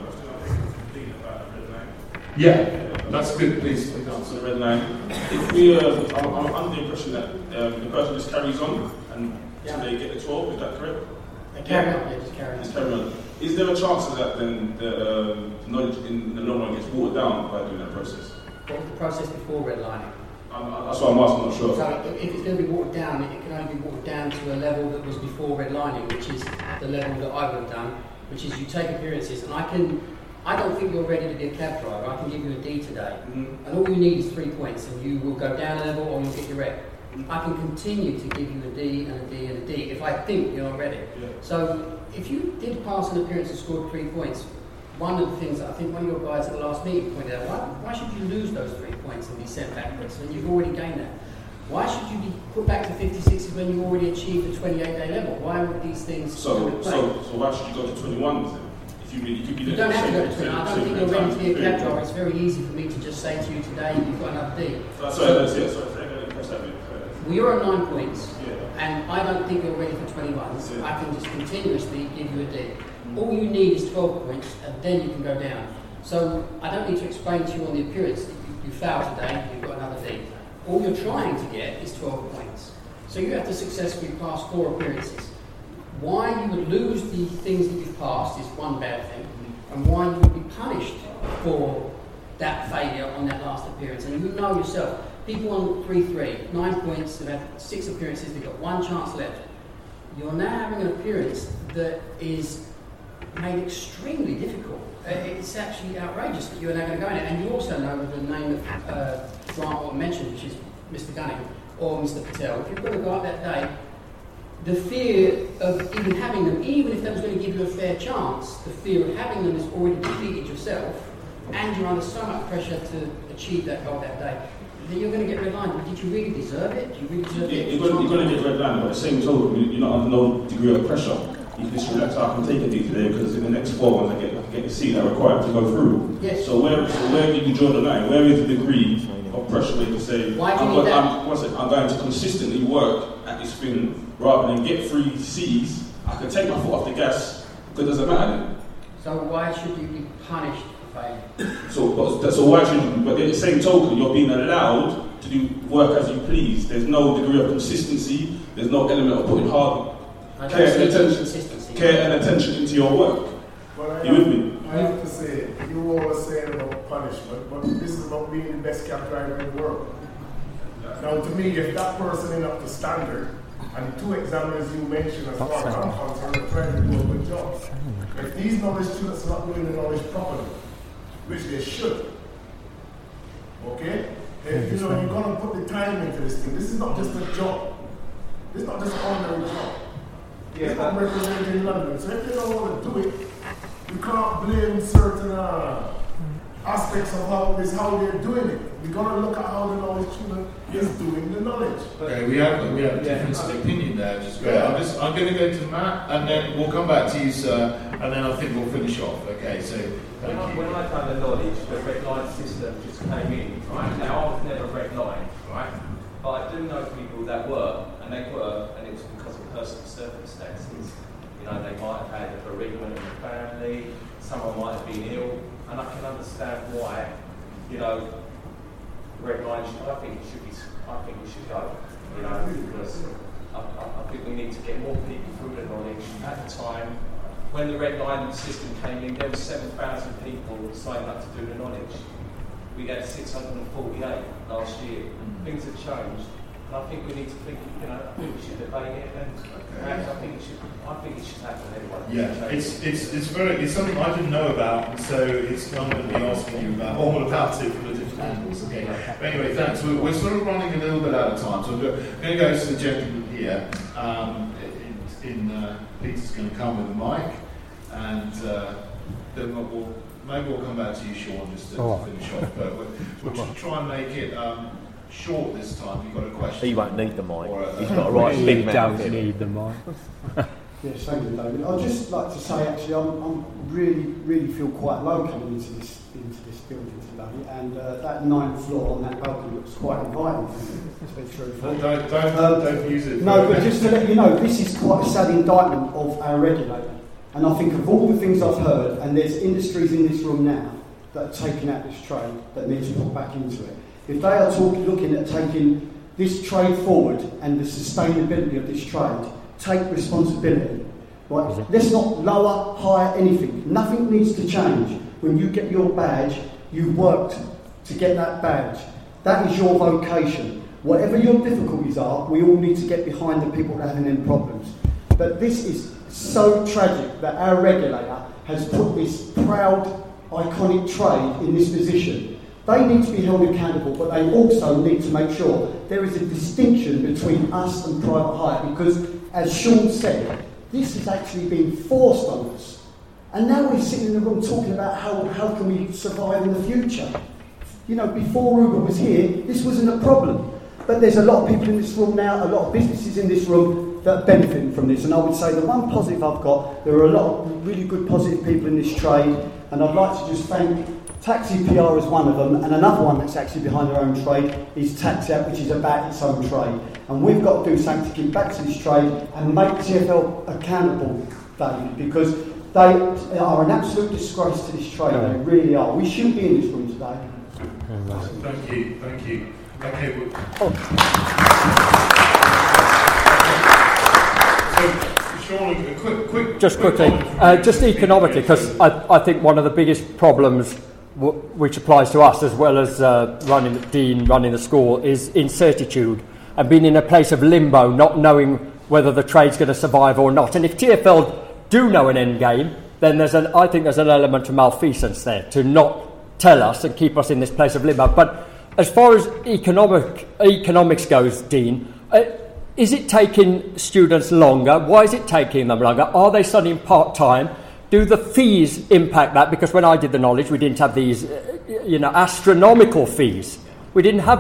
Speaker 2: Yeah, that's good. Please answer
Speaker 20: the red line. If we, I'm under the impression that the person just carries on until they get the 12. Is that correct?
Speaker 6: Carry on.
Speaker 20: Just carry on. Is there a chance that then the knowledge in the long run gets watered down by doing that process?
Speaker 6: What was the process before redlining?
Speaker 20: That's what I'm asking. I'm not sure.
Speaker 6: So if it's going to be watered down, it can only be watered down to a level that was before redlining, which is the level that I would have done, which is you take appearances, and I don't think you're ready to be a cab driver. I can give you a D today, and all you need is 3 points, and you will go down a level or you'll get your rep. I can continue to give you a D and a D and a D if I think you're not ready. Yeah. So if you did pass an appearance and scored 3 points, one of the things that I think one of your guys at the last meeting pointed out, why should you lose those 3 points and be sent backwards when you've already gained that? Why should you be put back to 56s when you already achieved the 28-day level? Why would these things
Speaker 20: so why should you go to 21s then?
Speaker 6: You don't have to go to 21. I don't think you're ready to be a cab driver. It's very easy for me to just say to you today, you've got another D. Well, you're on 9 points, and I don't think you're ready for 21s. Yeah. I can just continuously give you a D. All you need is 12 points, and then you can go down. So I don't need to explain to you on the appearance, you failed today, you've got another D. All you're trying to get is 12 points. So you have to successfully pass 4 appearances. Why you would lose the things that you've passed is one bad thing, and why you would be punished for that failure on that last appearance. And you know yourself, people on 3-3, 9 points, they've had 6 appearances, they've got 1 chance left. You're now having an appearance that is made extremely difficult. It's actually outrageous that you're now going to go in it. And you also know the name that Grant mentioned, which is Mr. Gunning or Mr. Patel. If you're going to go up that day, the fear of even having them, even if that was going to give you a fair chance, the fear of having them has already defeated yourself, and you're under so much pressure to achieve that goal that day. then you're going to get redlined. Did you really deserve it? Do you really deserve it?
Speaker 20: You're going to get redlined, but at the same token, you're not under no degree of pressure. You can just relax, I can take a D today because in the next 4 months I get the seat that I require to go through.
Speaker 6: Yes.
Speaker 20: So where do you draw the line? Where is the degree of pressure where you say, I'm going to consistently work at this thing rather than get 3 C's, I can take my foot off the gas because it doesn't matter then.
Speaker 6: So why should you be punished for failing?
Speaker 20: So why should you, but at the same token, you're being allowed to do work as you please. There's no degree of consistency, there's no element of putting hard care and attention into your work.
Speaker 13: Well,
Speaker 20: you with me?
Speaker 13: I have to say, you always saying about punishment, but this is about being the best cab driver in the world. Now, to me, if that person is up to standard, and the 2 examiners you mentioned as far as I'm concerned are trying to do a good job. If these knowledge students are not doing the knowledge properly, which they should, okay? If you're going to put the time into this thing, this is not just a job. This is not just an ordinary job. It's not representing London. So if they don't want to do it, you can't blame certain aspects of how they're doing it. We've got to look at how the knowledge student is doing the knowledge.
Speaker 17: Okay, we have a difference of opinion there, which is great. I'm going to go to Matt, and then we'll come back to you, sir, and then I think we'll finish off. Okay, so thank you.
Speaker 12: When I done the knowledge, the red line system just came in, right? Now, I was never red line, right? But I do know people that were, and they were, and it was because of personal circumstances. You know, they might have had a bereavement in the family, someone might have been ill, and I can understand why, you know, red line, I think it should go, you know, because I think we need to get more people through the knowledge. At the time, when the red line system came in, there were 7,000 people signed up to do the knowledge. We had 648 last year. Things have changed. And I think we need to think, you know, I think we should debate it, and perhaps I think it should happen anyway.
Speaker 17: Yeah, it's something I didn't know about, and so I'm going to be asking you all about it from the different angles. Okay. But anyway, thanks. We're sort of running a little bit out of time, so I'm going to go to the gentleman here. Peter's going to come with a mic, and then maybe we'll come back to you, Sean, just to finish off. But we'll try and make it short this time. You've got a question.
Speaker 8: He won't need the mic. He's got a right big mouth.
Speaker 11: He don't need the mic.
Speaker 21: Yes, thank you, David. I'd just like to say, actually, I'm really feel quite low coming into this building today, and that 9th floor on that balcony looks quite inviting. To be truthful.
Speaker 17: Don't use it.
Speaker 21: No, but just to let you know, this is quite a sad indictment of our regulator. And I think of all the things I've heard, and there's industries in this room now that are taking out this trade that need to put back into it. If they are looking at taking this trade forward and the sustainability of this trade, take responsibility. Right? Let's not lower, higher, anything. Nothing needs to change. When you get your badge, you worked to get that badge. That is your vocation. Whatever your difficulties are, we all need to get behind the people that are having them problems. But this is so tragic that our regulator has put this proud, iconic trade in this position. They need to be held accountable, but they also need to make sure there is a distinction between us and private hire, because, as Sean said, this has actually been forced on us. And now we're sitting in the room talking about how can we survive in the future. You know, before Uber was here, this wasn't a problem. But there's a lot of people in this room now, a lot of businesses in this room that are benefiting from this. And I would say the one positive I've got, there are a lot of really good positive people in this trade, and I'd like to just thank Taxi PR is one of them, and another one that's actually behind their own trade is Taxi App, which is about its own trade. And we've got to do something to give back to this trade and make TfL accountable, David, because they are an absolute disgrace to this trade. They really are. We shouldn't be in this room today.
Speaker 17: Thank you. Okay. So, Sean, quick.
Speaker 11: Just quickly, just economically, because I think one of the biggest problems which applies to us as well as running the school is incertitude and being in a place of limbo, not knowing whether the trade's going to survive or not. And if TfL do know an end game, then I think there's an element of malfeasance there to not tell us and keep us in this place of limbo. But as far as economics goes, Dean, is it taking students longer? Why is it taking them longer? Are they studying part-time? Do the fees impact that? Because when I did the knowledge, we didn't have these, astronomical fees. We didn't have them.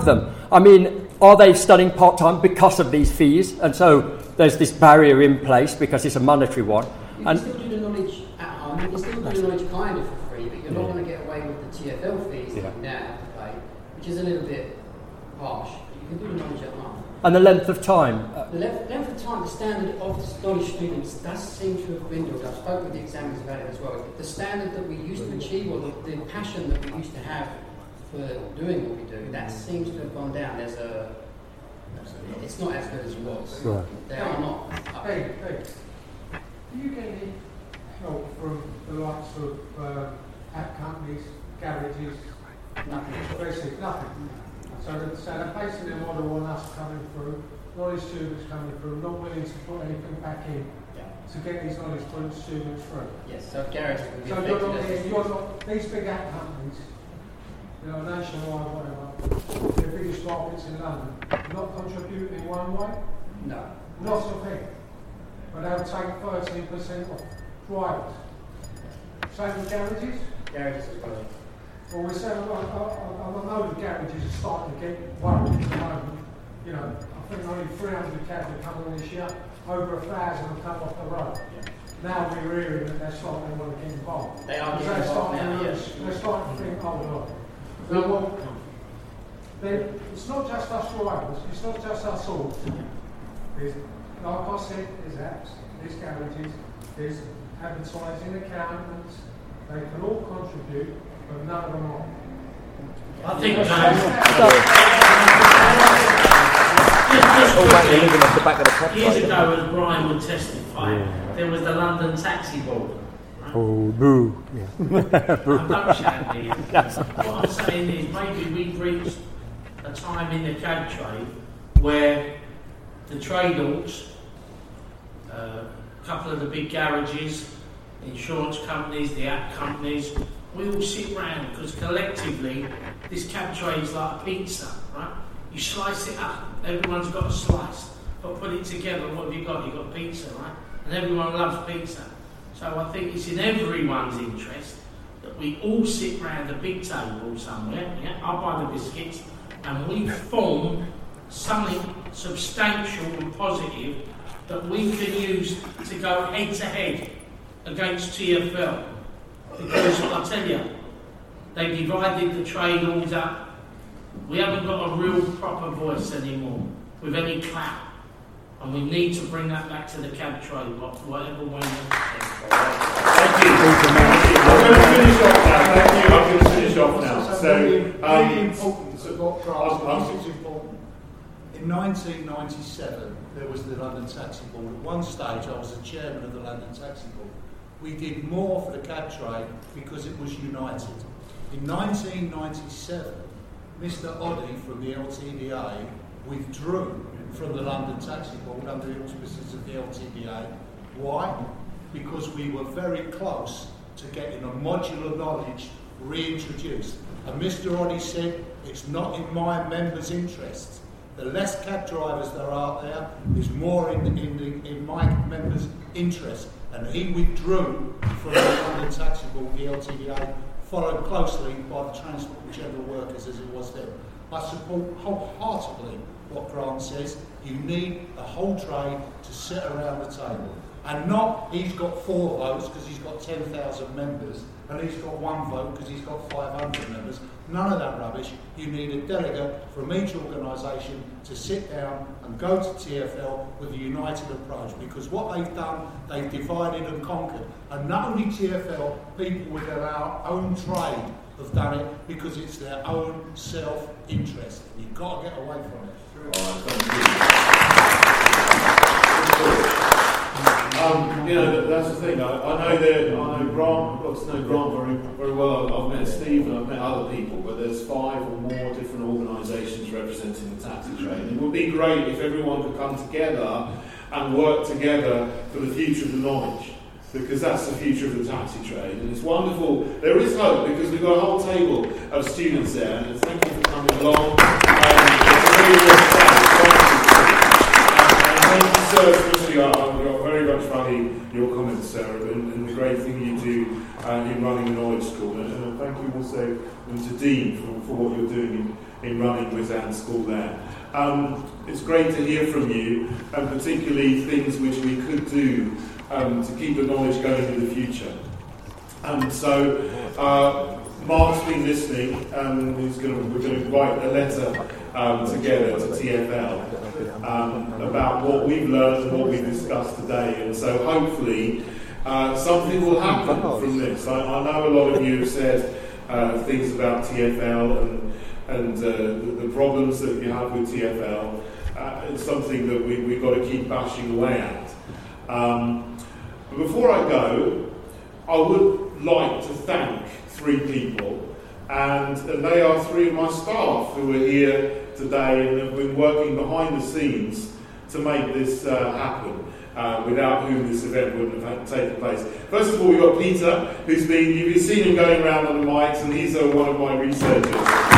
Speaker 11: I mean, are they studying part-time because of these fees? And so there's this barrier in place because it's a monetary one.
Speaker 6: You can still do the knowledge at home, you can still do the knowledge kind of for free, but you're not going to get away with the TFL fees that you now have to pay, which is a little bit harsh. You can do the knowledge at home.
Speaker 11: And the length of time?
Speaker 6: The length of time, the standard of the knowledge students does seem to have dwindled. I've spoken with the examiners about it as well. The standard that we used to achieve, or the passion that we used to have for doing what we do, that seems to have gone down. It's not as good as it was.
Speaker 1: Right.
Speaker 6: They are not.
Speaker 1: Hey, do you get any help from the likes of app companies, garages?
Speaker 6: Nothing.
Speaker 1: Basically, nothing. So they're basing their model on us coming through, knowledge students coming through, not willing to put anything back in to get these knowledge students through.
Speaker 6: Yes, so garages will be
Speaker 1: so you're not, these big app companies, nationwide, whatever, the biggest markets in London, not contributing in one way?
Speaker 6: No.
Speaker 1: Not a thing. But they'll take 13% off drivers. Same with garages?
Speaker 6: Garages as well.
Speaker 1: Well, we're saying, I know the garages are starting to get worried at the moment. I think only 300 cabs are coming this year, over 1,000 have come off the road. Now we're hearing that they're starting to want to get involved.
Speaker 6: They are getting involved now, yes.
Speaker 1: They're starting to think, oh, no. It's not just us drivers, it's not just us all. There's, like I said, there's apps, there's garages, there's advertising accountants, they can all contribute, but none of them are.
Speaker 3: I think years ago, as Brian would testify, there was the London Taxi Board. Right?
Speaker 11: Oh, boo.
Speaker 3: Don't shout me. What I'm saying is maybe we've reached a time in the cab trade where the trade halls, a couple of the big garages, insurance companies, the app companies, we all sit round because collectively this cab trade's like a pizza, right? You slice it up, everyone's got a slice, but put it together, what have you got? You've got pizza, right? And everyone loves pizza. So I think it's in everyone's interest that we all sit round a big table somewhere, I'll buy the biscuits, and we form something substantial and positive that we can use to go head to head against TFL. Because I tell you, they divided the trade halls up. We haven't got a real proper voice anymore with any clout. And we need to bring that back to the cab trade, whatever way you want to
Speaker 2: Thank you. I'm going to finish off now. Thank you. I'm going to finish off now.
Speaker 7: It's important. In 1997, there was the London Taxi Board. At one stage, I was the chairman of the London Taxi Board. We did more for the cab trade because it was united. In 1997, Mr. Oddie from the LTDA withdrew from the London Taxi Board under the auspices of the LTDA. Why? Because we were very close to getting a modular knowledge reintroduced. And Mr. Oddie said, it's not in my members' interests. The less cab drivers there are there, is more in my members' interest. And he withdrew from the London Taxi Board, the LTDA, followed closely by the Transport and General Workers as it was then. I support wholeheartedly what Grant says. You need the whole trade to sit around the table. And not he's got 4 votes because he's got 10,000 members, and he's got 1 vote because he's got 500 members. None of that rubbish. You need a delegate from each organisation to sit down and go to TFL with a united approach, because what they've done, they've divided and conquered. And not only TFL, people within our own trade have done it because it's their own self-interest. You've got to get away from it.
Speaker 2: That's the thing. I know Grant. I've got to know Grant very well. I've met Steve and I've met other people, but there's 5 or more different organisations representing the taxi trade. It would be great if everyone could come together and work together for the future of the knowledge, because that's the future of the taxi trade. And it's wonderful. There is hope because we've got a whole table of students there, and thank you for coming along. It's really thank you so especially. I very much funny, your comments, Sarah, and the great thing you do in running a knowledge school. And thank you also to Dean for what you're doing in running Wizan School there. It's great to hear from you, and particularly things which we could do to keep the knowledge going in the future. So Mark's been listening, and we're going to write a letter together to TfL about what we've learned and what we've discussed today. And so hopefully something will happen from this. I know a lot of you have said things about TfL and the problems that you have with TfL. It's something that we've got to keep bashing away at. But before I go, I would like to thank 3 people, and they are 3 of my staff who are here today and have been working behind the scenes to make this happen, without whom this event wouldn't have taken place. First of all, we've got Peter, you've been seen him going around on the mics, and he's one of my researchers.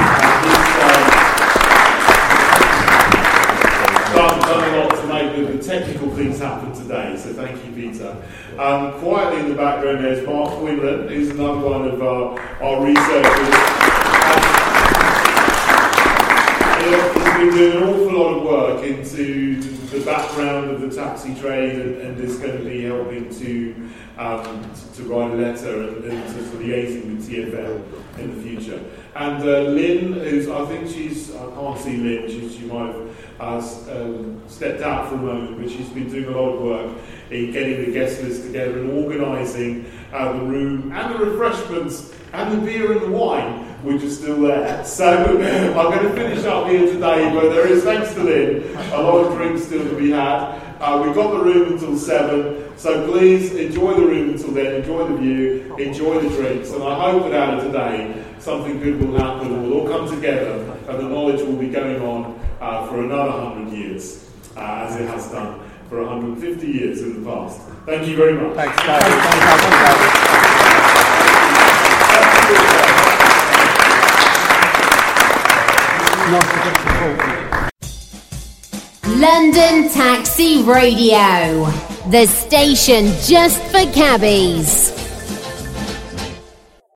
Speaker 2: Done a lot to make the technical things happen today, so thank you, Peter. Quietly in the background there's Mark Quinlan, who's another one of our researchers. He's been doing an awful lot of work into the background of the taxi trade, and is going to be helping to write a letter and to liaising with TfL in the future. And Lynn, I can't see Lynn, she might have stepped out for a moment, but she's been doing a lot of work in getting the guest list together and organising the room and the refreshments and the beer and the wine, which are still there. So I'm going to finish up here today, but there is, thanks to Lynn, a lot of drinks still to be had. We've got the room until 7, so please enjoy the room until then, enjoy the view, enjoy the drinks, and I hope that out of today something good will happen, we'll all come together, and the knowledge will be going on for another 100 years, as it has done for 150 years in the past. Thank you very much.
Speaker 8: Thanks, David.
Speaker 5: London Taxi Radio, the station just for cabbies.